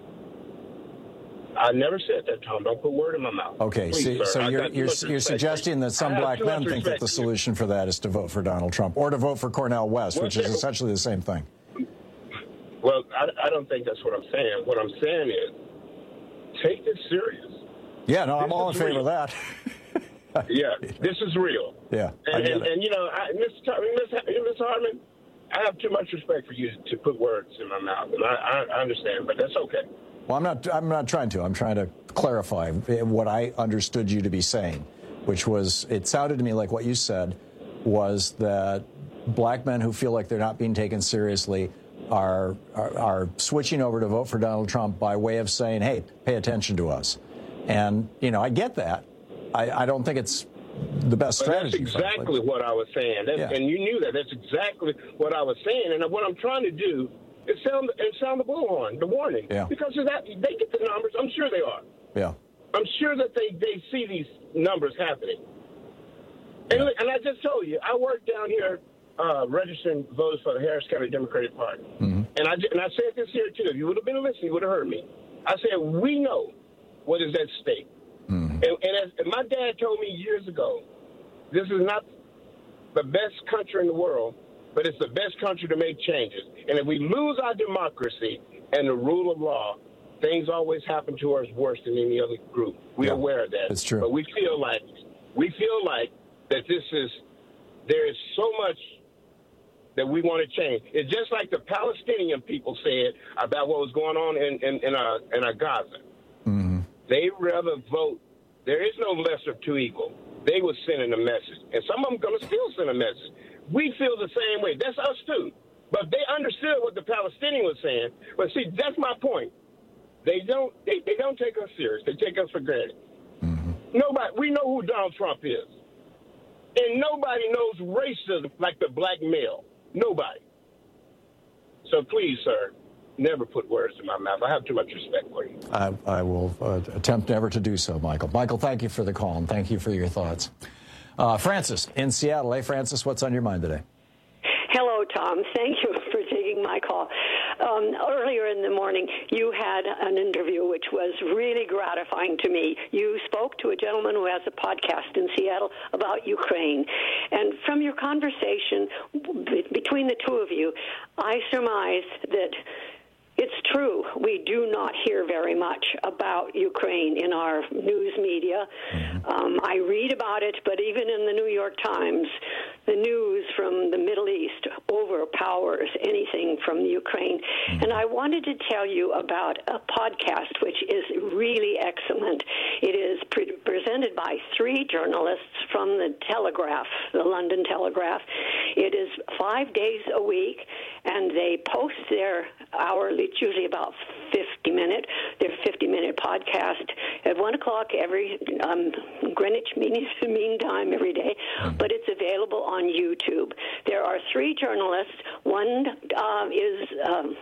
I never said that, Tom. Don't put word in my mouth. Okay, Please, so, so you're, you're, you're suggesting that some black men think that the solution for that is to vote for Donald Trump or to vote for Cornel West, well, which is essentially the same thing. Well, I, I don't think that's what I'm saying. What I'm saying is take this serious. Yeah, no, this I'm all in favor real. of that. Yeah, this is real. Yeah, and, and, and you know, I, Mister Mister Hartman, I have too much respect for you to put words in my mouth, and I, I understand, but that's okay. Well, I'm not. I'm not trying to. I'm trying to clarify what I understood you to be saying, which was, it sounded to me like what you said was that black men who feel like they're not being taken seriously are, are, are switching over to vote for Donald Trump by way of saying, hey, pay attention to us. And, you know, I get that. I, I don't think it's the best but strategy. That's exactly frankly. what I was saying. That's, Yeah. And you knew that. That's exactly what I was saying. And what I'm trying to do is sound, and sound the bullhorn, the warning. Yeah. Because of that, they get the numbers. I'm sure they are. Yeah. I'm sure that they, they see these numbers happening. And, Yeah. and I just told you, I work down here uh, registering voters for the Harris County Democratic Party. Mm-hmm. And I, and I said this here, too. If you would have been listening, you would have heard me. I said, we know what is at stake. Mm-hmm. And, and, as, and my dad told me years ago, this is not the best country in the world, but it's the best country to make changes. And if we lose our democracy and the rule of law, things always happen to us worse than any other group. We're Yeah, aware of that. that's true. But we feel like we feel like that this is there is so much that we want to change. It's just like the Palestinian people said about what was going on in in, in, uh, in uh, Gaza. Mm-hmm. They rather vote. There is no lesser of two equal. They were sending a message, and some of them going to still send a message. We feel the same way. That's us too. But they understood what the Palestinian was saying. But see, that's my point. They don't. They, they don't take us serious. They take us for granted. Mm-hmm. Nobody. We know who Donald Trump is, and nobody knows racism like the black male. Nobody. So please, sir, never put words in my mouth. I have too much respect for you. I, I will uh, attempt never to do so, Michael. Michael, thank you for the call, and thank you for your thoughts. Uh, Francis in Seattle. Hey, Francis, what's on your mind today? Hello, Tom. Thank you for taking my call. Um, earlier in the morning, you had an interview which was really gratifying to me. You spoke to a gentleman who has a podcast in Seattle about Ukraine. And from your conversation b- between the two of you, I surmise that it's true. We do not hear very much about Ukraine in our news media. Um, I read about it, but even in the New York Times, the news from the Middle East overpowers anything from Ukraine. And I wanted to tell you about a podcast which is really excellent. It is pre- presented by three journalists from the Telegraph, the London Telegraph. It is five days a week, and they post their hourly, it's usually about fifty minute, their fifty minute podcast at one o'clock every um, Greenwich mean, mean time every day, but it's available on YouTube. There are three journalists. One uh, is um,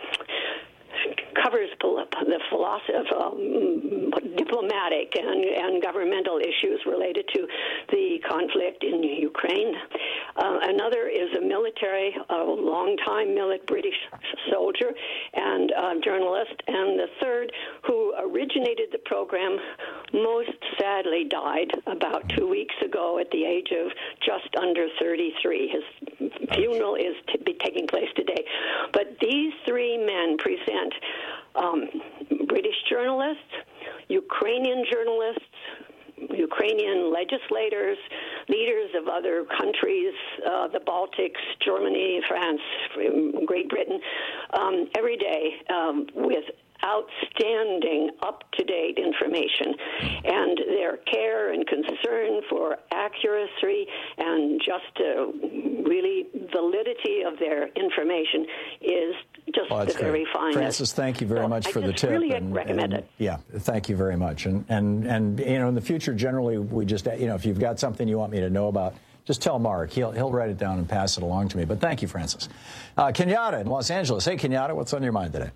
covers the philosophy of um, diplomatic and, and governmental issues related to the conflict in Ukraine. Uh, another is a military, a long-time military British soldier and uh, journalist. And the third, who originated the program, most sadly died about two weeks ago at the age of just under thirty-three. His funeral is to be taking place today. But these three men present um, British journalists, Ukrainian journalists, Ukrainian legislators, leaders of other countries, uh, the Baltics, Germany, France, Great Britain, um, every day um, with outstanding, up-to-date information. And their care and concern for accuracy and just uh, really validity of their information is just well, the very finest. Francis, thank you very so much I for the just tip. really and, recommend and, it. Yeah, thank you very much. And, and, and, you know, in the future, generally, we just, you know, if you've got something you want me to know about, just tell Mark. He'll, he'll write it down and pass it along to me. But thank you, Francis. Uh, Kenyatta in Los Angeles. Hey, Kenyatta, what's on your mind today?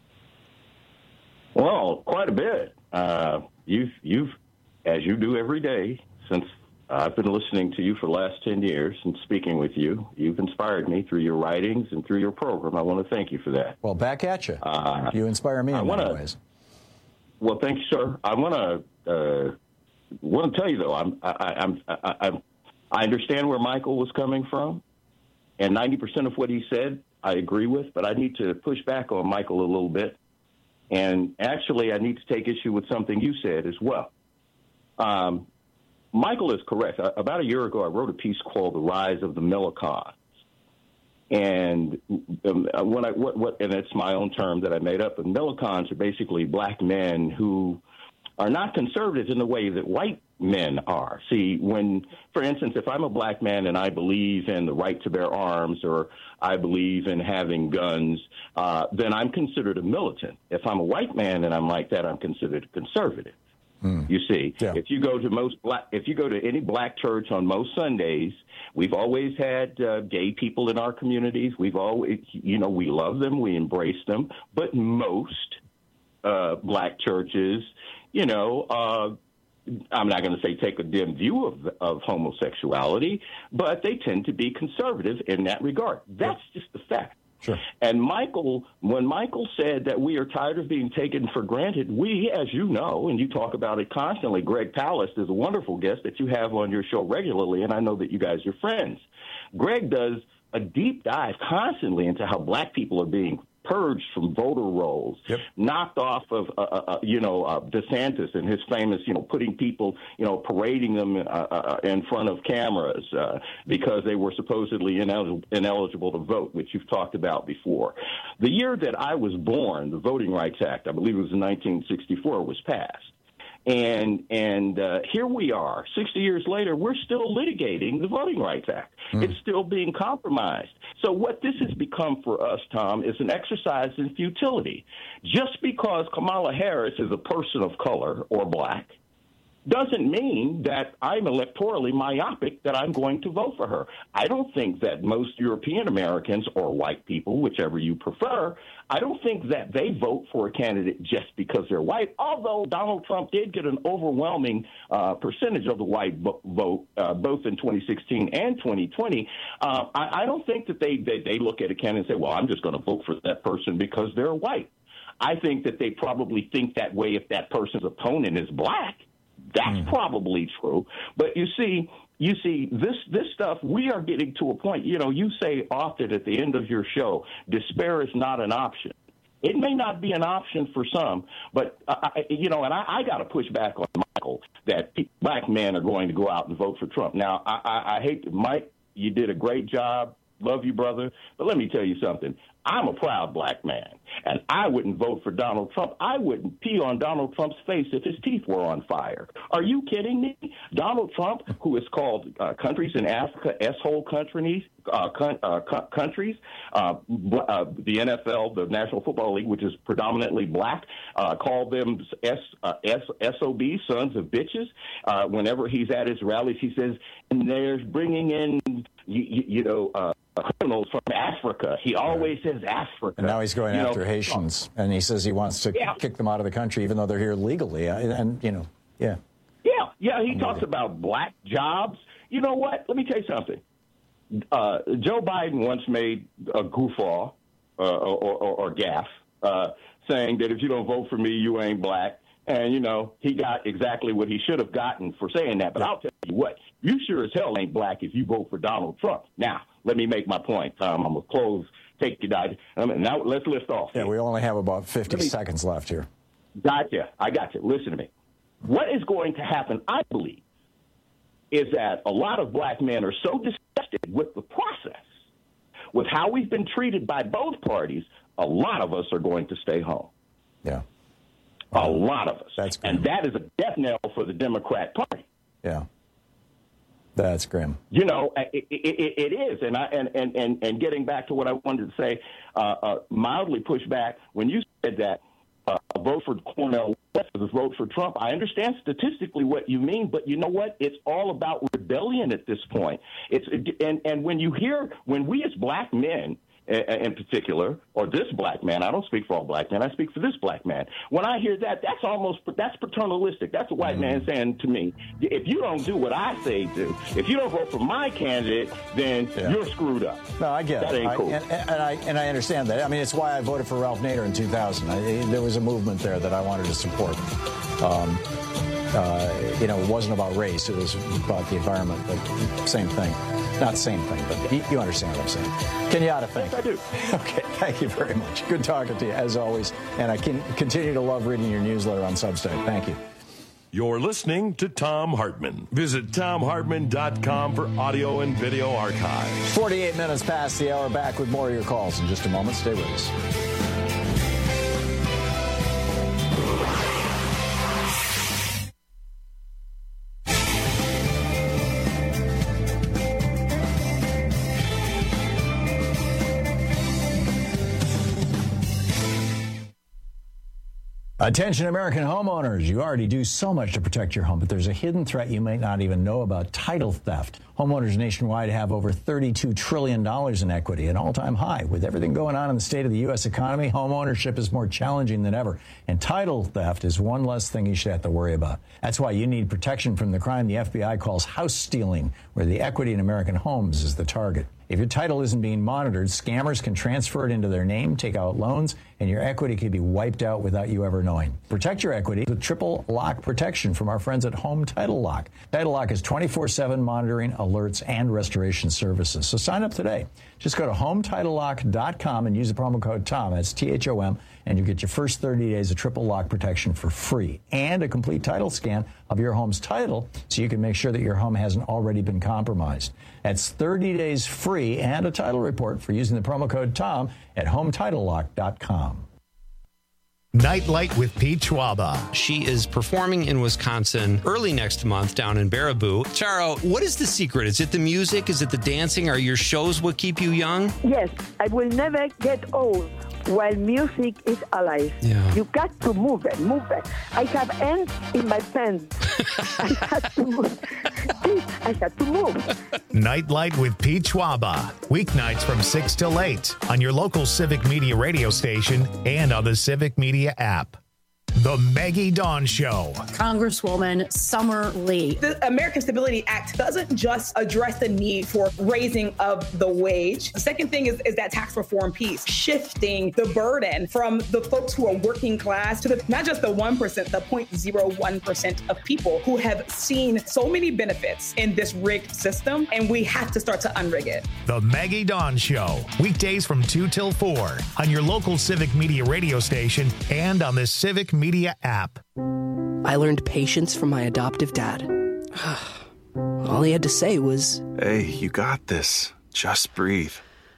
Well, quite a bit. Uh, you've, you've, as you do every day since I've been listening to you for the last ten years and speaking with you, you've inspired me through your writings and through your program. I want to thank you for that. Well, back at you. Uh, you inspire me in I wanna, many ways. Well, thank you, sir. I want to uh, want to tell you though. I'm I, I'm I, I'm I understand where Michael was coming from, and ninety percent of what he said I agree with. But I need to push back on Michael a little bit. And actually, I need to take issue with something you said as well. Um, Michael is correct. I, about a year ago, I wrote a piece called "The Rise of the Millicons," and um, when I what, what and it's my own term that I made up. And Millicons are basically black men who are not conservative in the way that white men are. See, when, for instance, if I'm a black man and I believe in the right to bear arms or I believe in having guns, uh, then I'm considered a militant. If I'm a white man and I'm like that, I'm considered a conservative. Mm. You see, yeah. if you go to most black, if you go to any black church on most Sundays, we've always had uh, gay people in our communities. We've always, you know, we love them, we embrace them, but most uh, black churches, you know, uh, I'm not going to say take a dim view of of homosexuality, but they tend to be conservative in that regard. That's just the fact. Sure. And Michael, when Michael said that we are tired of being taken for granted, we, as you know, and you talk about it constantly, Greg Palast is a wonderful guest that you have on your show regularly, and I know that you guys are friends. Greg does a deep dive constantly into how black people are being purged from voter rolls, yep. knocked off of, uh, uh, you know, uh, DeSantis and his famous, you know, putting people, you know, parading them uh, uh, in front of cameras uh, because they were supposedly ineligible, ineligible to vote, which you've talked about before. The year that I was born, the Voting Rights Act, I believe it was in nineteen sixty-four, was passed. And and uh, here we are, sixty years later, we're still litigating the Voting Rights Act. Mm. It's still being compromised. So what this has become for us, Tom, is an exercise in futility. Just because Kamala Harris is a person of color or black doesn't mean that I'm electorally myopic that I'm going to vote for her. I don't think that most European Americans or white people, whichever you prefer, I don't think that they vote for a candidate just because they're white, although Donald Trump did get an overwhelming uh, percentage of the white vote, uh, both in twenty sixteen and twenty twenty. Uh, I, I don't think that they, they, they look at a candidate and say, well, I'm just going to vote for that person because they're white. I think that they probably think that way if that person's opponent is black. That's mm. probably true. But you see, you see, this this stuff, we are getting to a point, you know, you say often at the end of your show, despair is not an option. It may not be an option for some, but, uh, you know, and I, I got to push back on Michael that black men are going to go out and vote for Trump. Now, I, I, I hate to, Mike, you did a great job. Love you, brother. But let me tell you something. I'm a proud black man, and I wouldn't vote for Donald Trump. I wouldn't pee on Donald Trump's face if his teeth were on fire. Are you kidding me? Donald Trump, who is called uh, countries in Africa, S-hole countries, uh, con- uh, co- countries, uh, uh, the N F L, the National Football League, which is predominantly black, uh, called them S, uh, S, S O B, sons of bitches. Uh, whenever he's at his rallies, he says, and they're bringing in, you, you, you know, uh, criminals from Africa. He always says Africa. And now he's going you after know, Haitians, and he says he wants to yeah. kick them out of the country, even though they're here legally. And, and you know, yeah. Yeah, yeah, he talks about black jobs. You know what? Let me tell you something. Uh, Joe Biden once made a goof-off uh, or, or, or gaffe, uh, saying that if you don't vote for me, you ain't black. And, you know, he got exactly what he should have gotten for saying that. But I'll tell you what, you sure as hell ain't black if you vote for Donald Trump. Now, let me make my point, Tom. I'm going to close, take you down. Now, let's lift off. Yeah, we only have about fifty me, seconds left here. Gotcha. I got you. Listen to me. What is going to happen, I believe, is that a lot of black men are so disgusted with the process, with how we've been treated by both parties, a lot of us are going to stay home. Yeah. A lot of us. That's and that is a death knell for the Democrat Party. Yeah. That's grim. You know, it, it, it is. And, I, and, and, and, and getting back to what I wanted to say, uh, uh, mildly push back, when you said that uh, a vote for Cornel West is a vote for Trump, I understand statistically what you mean, but you know what? It's all about rebellion at this point. It's and, and when you hear, when we as black men, in particular, or this black man, I don't speak for all black men, I speak for this black man. When I hear that, that's almost, that's paternalistic. That's a white mm. man saying to me, if you don't do what I say do, if you don't vote for my candidate, then yeah. you're screwed up. No, I get that it. Ain't I, cool. and, and, I, and I understand that. I mean, it's why I voted for Ralph Nader in two thousand. I, there was a movement there that I wanted to support. Um, uh, you know, it wasn't about race. It was about the environment. But same thing. Not the same thing, but you, you understand what I'm saying. Kenyatta, thank you. Yes, I do. Okay, thank you very much. Good talking to you, as always. And I can continue to love reading your newsletter on Substack. Thank you. You're listening to Thom Hartmann. Visit Thom Hartmann dot com for audio and video archives. forty-eight minutes past the hour. Back with more of your calls in just a moment. Stay with us. Attention American homeowners, you already do so much to protect your home, but there's a hidden threat you might not even know about: title theft. Homeowners nationwide have over thirty-two trillion dollars in equity, an all-time high. With everything going on in the state of the U S economy, home ownership is more challenging than ever, and title theft is one less thing you should have to worry about. That's why you need protection from the crime the F B I calls house stealing, where the equity in American homes is the target. If your title isn't being monitored, scammers can transfer it into their name, take out loans, and your equity could be wiped out without you ever knowing. Protect your equity with triple lock protection from our friends at Home Title Lock. Title Lock is twenty-four seven monitoring, alerts, and restoration services. So sign up today. Just go to home title lock dot com and use the promo code TOM, that's T H O M, and you get your first thirty days of triple lock protection for free and a complete title scan of your home's title so you can make sure that your home hasn't already been compromised. That's thirty days free and a title report for using the promo code TOM at home title lock dot com. Nightlight with Pete Schwaba. She is performing in Wisconsin early next month down in Baraboo. Charo, what is the secret? Is it the music? Is it the dancing? Are your shows what keep you young? Yes, I will never get old while music is alive. Yeah. You got to move it, move it. I have ants in my pants. I had to move. I had to move. Nightlight with Pete Schwaba. Weeknights from six till eight on your local Civic Media radio station and on the Civic Media app. The Maggie Dawn Show. Congresswoman Summer Lee. The American Stability Act doesn't just address the need for raising of the wage. The second thing is, is that tax reform piece, shifting the burden from the folks who are working class to the not just the one percent, the zero point zero one percent of people who have seen so many benefits in this rigged system, and we have to start to unrig it. The Maggie Dawn Show. Weekdays from two till four on your local Civic Media radio station and on the Civic Media app. I learned patience from my adoptive dad. All he had to say was, "Hey, you got this. Just breathe."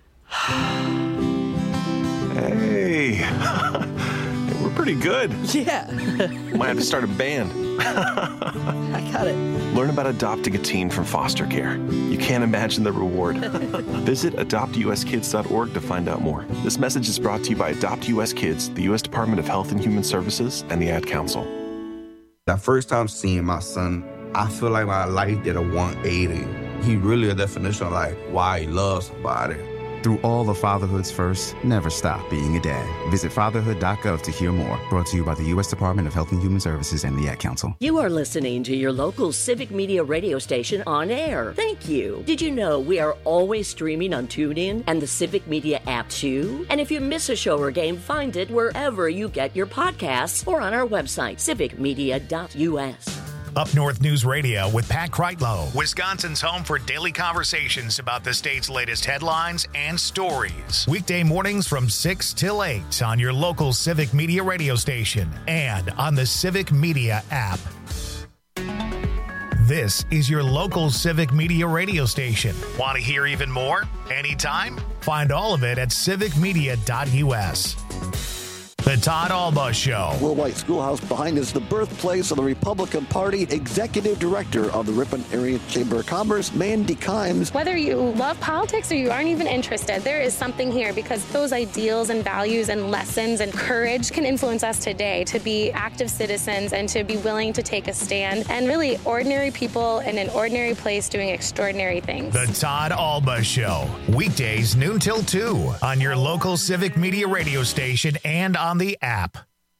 Hey, we're pretty good. Yeah. Might have to start a band. I got it. Learn about adopting a teen from foster care. You can't imagine the reward. Visit adopt u s kids dot org to find out more. This message is brought to you by Adopt U S Kids, the U S Department of Health and Human Services, and the Ad Council. That first time seeing my son, I feel like my life did a one eighty. He really a definition of like why he loves somebody. Through all of fatherhood's first, never stop being a dad. Visit fatherhood dot gov to hear more. Brought to you by the U S Department of Health and Human Services and the Ad Council. You are listening to your local Civic Media radio station on air. Thank you. Did you know we are always streaming on TuneIn and the Civic Media app too? And if you miss a show or game, find it wherever you get your podcasts or on our website, civic media dot u s. Up North News Radio with Pat Kreitlow, Wisconsin's home for daily conversations about the state's latest headlines and stories. Weekday mornings from six till eight on your local Civic Media radio station and on the Civic Media app. This is your local Civic Media radio station. Want to hear even more? Anytime? Find all of it at civic media dot u s. The Todd Alba Show. Will White Schoolhouse behind is the birthplace of the Republican Party. Executive Director of the Ripon Area Chamber of Commerce, Mandy Kimes. Whether you love politics or you aren't even interested, there is something here because those ideals and values and lessons and courage can influence us today to be active citizens and to be willing to take a stand and really ordinary people in an ordinary place doing extraordinary things. The Todd Alba Show. Weekdays noon till two on your local Civic Media radio station and on the app.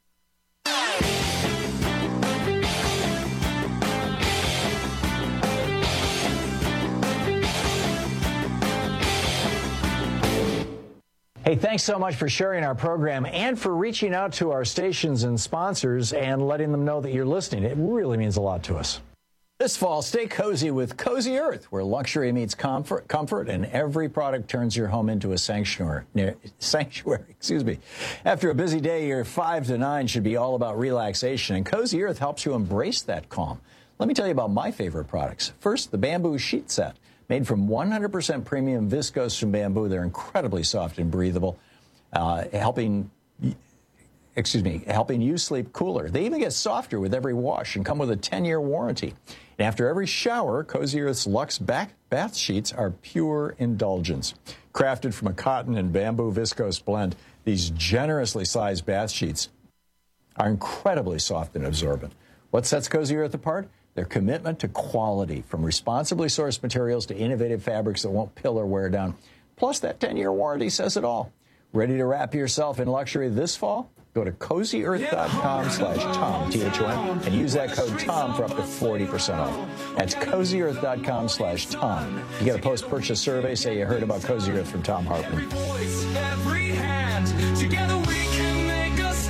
Hey, thanks so much for sharing our program and for reaching out to our stations and sponsors and letting them know that you're listening. It really means a lot to us. This fall, stay cozy with Cozy Earth, where luxury meets comfort, comfort, and every product turns your home into a sanctuary. Sanctuary, excuse me. After a busy day, your five to nine should be all about relaxation, and Cozy Earth helps you embrace that calm. Let me tell you about my favorite products. First, the bamboo sheet set. Made from one hundred percent premium viscose from bamboo, they're incredibly soft and breathable, uh, helping... excuse me, helping you sleep cooler. They even get softer with every wash and come with a ten-year warranty. And after every shower, Cozy Earth's Luxe back bath sheets are pure indulgence. Crafted from a cotton and bamboo viscose blend, these generously sized bath sheets are incredibly soft and absorbent. What sets Cozy Earth apart? Their commitment to quality, from responsibly sourced materials to innovative fabrics that won't pill or wear down. Plus, that ten-year warranty says it all. Ready to wrap yourself in luxury this fall? Go to cozy earth dot com slash Tom, T H O M, and use that code TOM for up to forty percent off. That's cozy earth dot com slash Tom. You get a post-purchase survey, say you heard about Cozy Earth from Tom Hartman. Every hand, together we can make a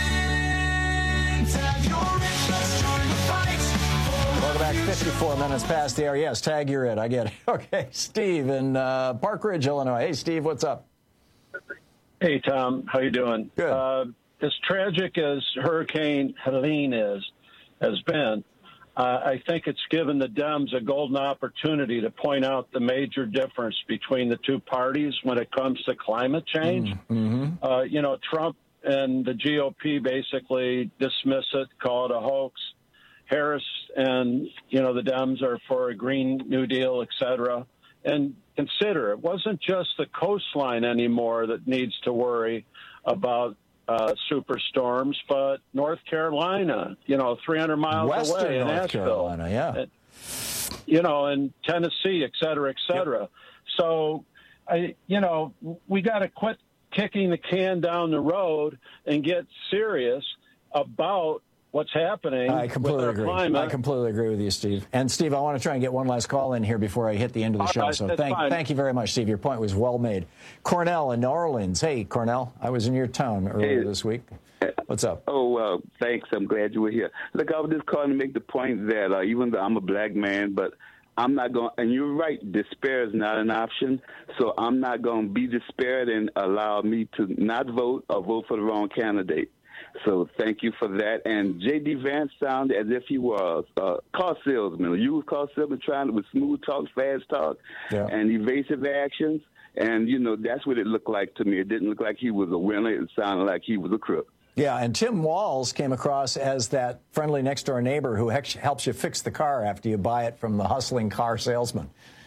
stand. Tag your it, let's join the fight. Welcome back, fifty-four minutes past the hour. Yes, tag you're it, I get it. Okay, Steve in uh, Park Ridge, Illinois. Hey, Steve, what's up? Hey, Tom, how you doing? Good. Uh, as tragic as Hurricane Helene is, has been, uh, I think it's given the Dems a golden opportunity to point out the major difference between the two parties when it comes to climate change. Mm-hmm. Uh, you know, Trump and the G O P basically dismiss it, call it a hoax. Harris and, you know, the Dems are for a Green New Deal, et cetera. And consider, it wasn't just the coastline anymore that needs to worry about uh, superstorms, but North Carolina, you know, three hundred miles Western away in North Asheville. Carolina, yeah. And, you know, and Tennessee, et cetera, et cetera. Yep. So, I, you know, we got to quit kicking the can down the road and get serious about what's happening I completely with our agree. climate. I completely agree with you, Steve. And, Steve, I want to try and get one last call in here before I hit the end of the show. Right, so thank, thank you very much, Steve. Your point was well made. Cornell in New Orleans. Hey, Cornell, I was in your town earlier Hey. this week. What's up? Oh, uh, thanks. I'm glad you were here. Look, I was just calling to make the point that uh, even though I'm a black man, but I'm not going, and you're right, despair is not an option. So I'm not going to be despaired and allow me to not vote or vote for the wrong candidate. So thank you for that. And J D. Vance sounded as if he was a car salesman, a used car salesman trying to, with smooth talk, fast talk, yeah. and evasive actions. And, you know, that's what it looked like to me. It didn't look like he was a winner. It sounded like he was a crook. Yeah, and Tim Walz came across as that friendly next-door neighbor who hex- helps you fix the car after you buy it from the hustling car salesman.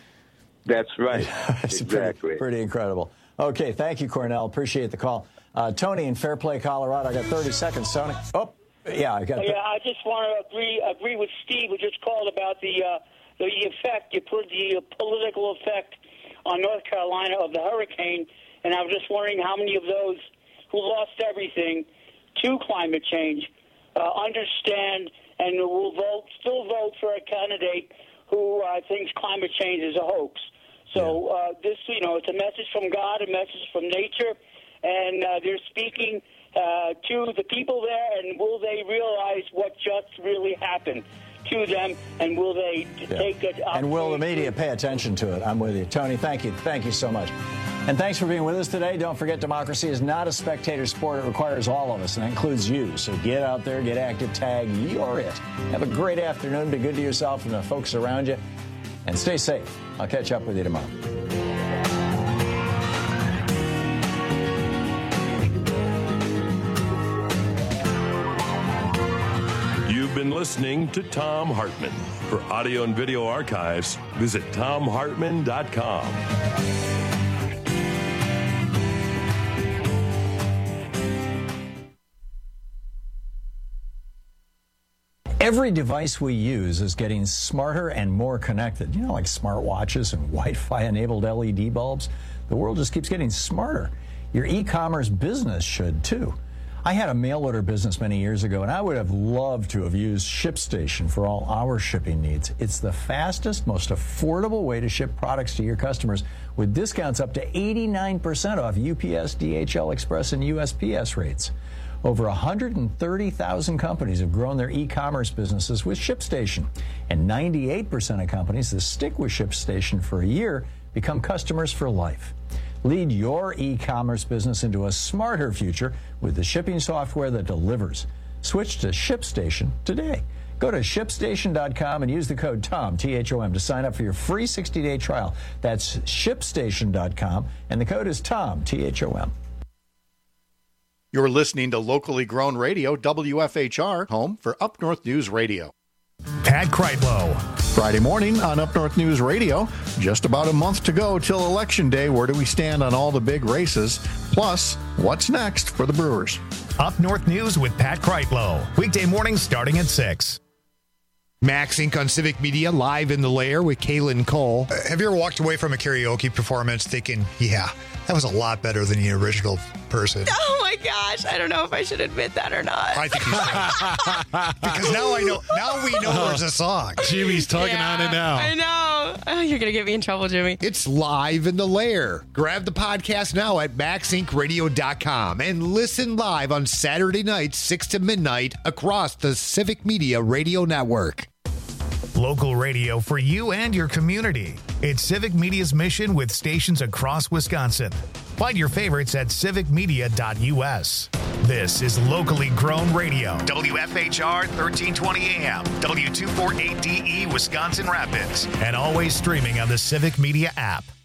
That's right. It's exactly. Pretty, pretty incredible. Okay, thank you, Cornell. Appreciate the call. Uh, Tony in Fairplay, Colorado. I got thirty seconds, Tony. Oh, yeah, I got. Oh, yeah, I just want to agree agree with Steve, who just called about the uh, the effect you put the political effect on North Carolina of the hurricane, and I was just wondering how many of those who lost everything to climate change uh, understand and will vote still vote for a candidate who uh, thinks climate change is a hoax. So uh, this, you know, it's a message from God, a message from nature. And uh, they're speaking uh, to the people there, and will they realize what just really happened to them, and will they Yeah. take it up? And will the media pay attention to it? I'm with you. Tony, thank you. Thank you so much. And thanks for being with us today. Don't forget, democracy is not a spectator sport. It requires all of us, and that includes you. So get out there, get active, tag, you're it. Have a great afternoon. Be good to yourself and the folks around you. And stay safe. I'll catch up with you tomorrow. You've been listening to Tom Hartman. For audio and video archives, visit tom hartman dot com. Every device we use is getting smarter and more connected. You know, like smartwatches and Wi-Fi enabled L E D bulbs. The world just keeps getting smarter. Your e-commerce business should too. I had a mail order business many years ago, and I would have loved to have used ShipStation for all our shipping needs. It's the fastest, most affordable way to ship products to your customers, with discounts up to eighty-nine percent off U P S, D H L Express, and U S P S rates. Over one hundred thirty thousand companies have grown their e-commerce businesses with ShipStation, and ninety-eight percent of companies that stick with ShipStation for a year become customers for life. Lead your e-commerce business into a smarter future with the shipping software that delivers. Switch to ShipStation today. Go to ship station dot com and use the code TOM, T H O M, to sign up for your free sixty-day trial. That's ship station dot com, and the code is TOM, T H O M. You're listening to locally grown radio, W F H R, home for Up North News Radio. Pat Kreitlow. Friday morning on Up North News Radio. Just about a month to go till Election Day. Where do we stand on all the big races? Plus, what's next for the Brewers? Up North News with Pat Kreitlow. Weekday mornings starting at six. Max Incorporated on Civic Media, live in the lair with Kaylin Cole. Uh, have you ever walked away from a karaoke performance thinking, yeah, that was a lot better than the original person? Oh my gosh, I don't know if I should admit that or not. I think you should. Because now I know. Now we know there's a song. Jimmy's tugging Yeah, on it now. I know. Oh, you're going to get me in trouble, Jimmy. It's live in the lair. Grab the podcast now at max inc radio dot com and listen live on Saturday nights, six to midnight, across the Civic Media Radio Network. Local radio for you and your community. It's Civic Media's mission with stations across Wisconsin. Find your favorites at civic media dot u s. This is locally grown radio. W F H R thirteen twenty A M, W two forty-eight D E, Wisconsin Rapids, and always streaming on the Civic Media app.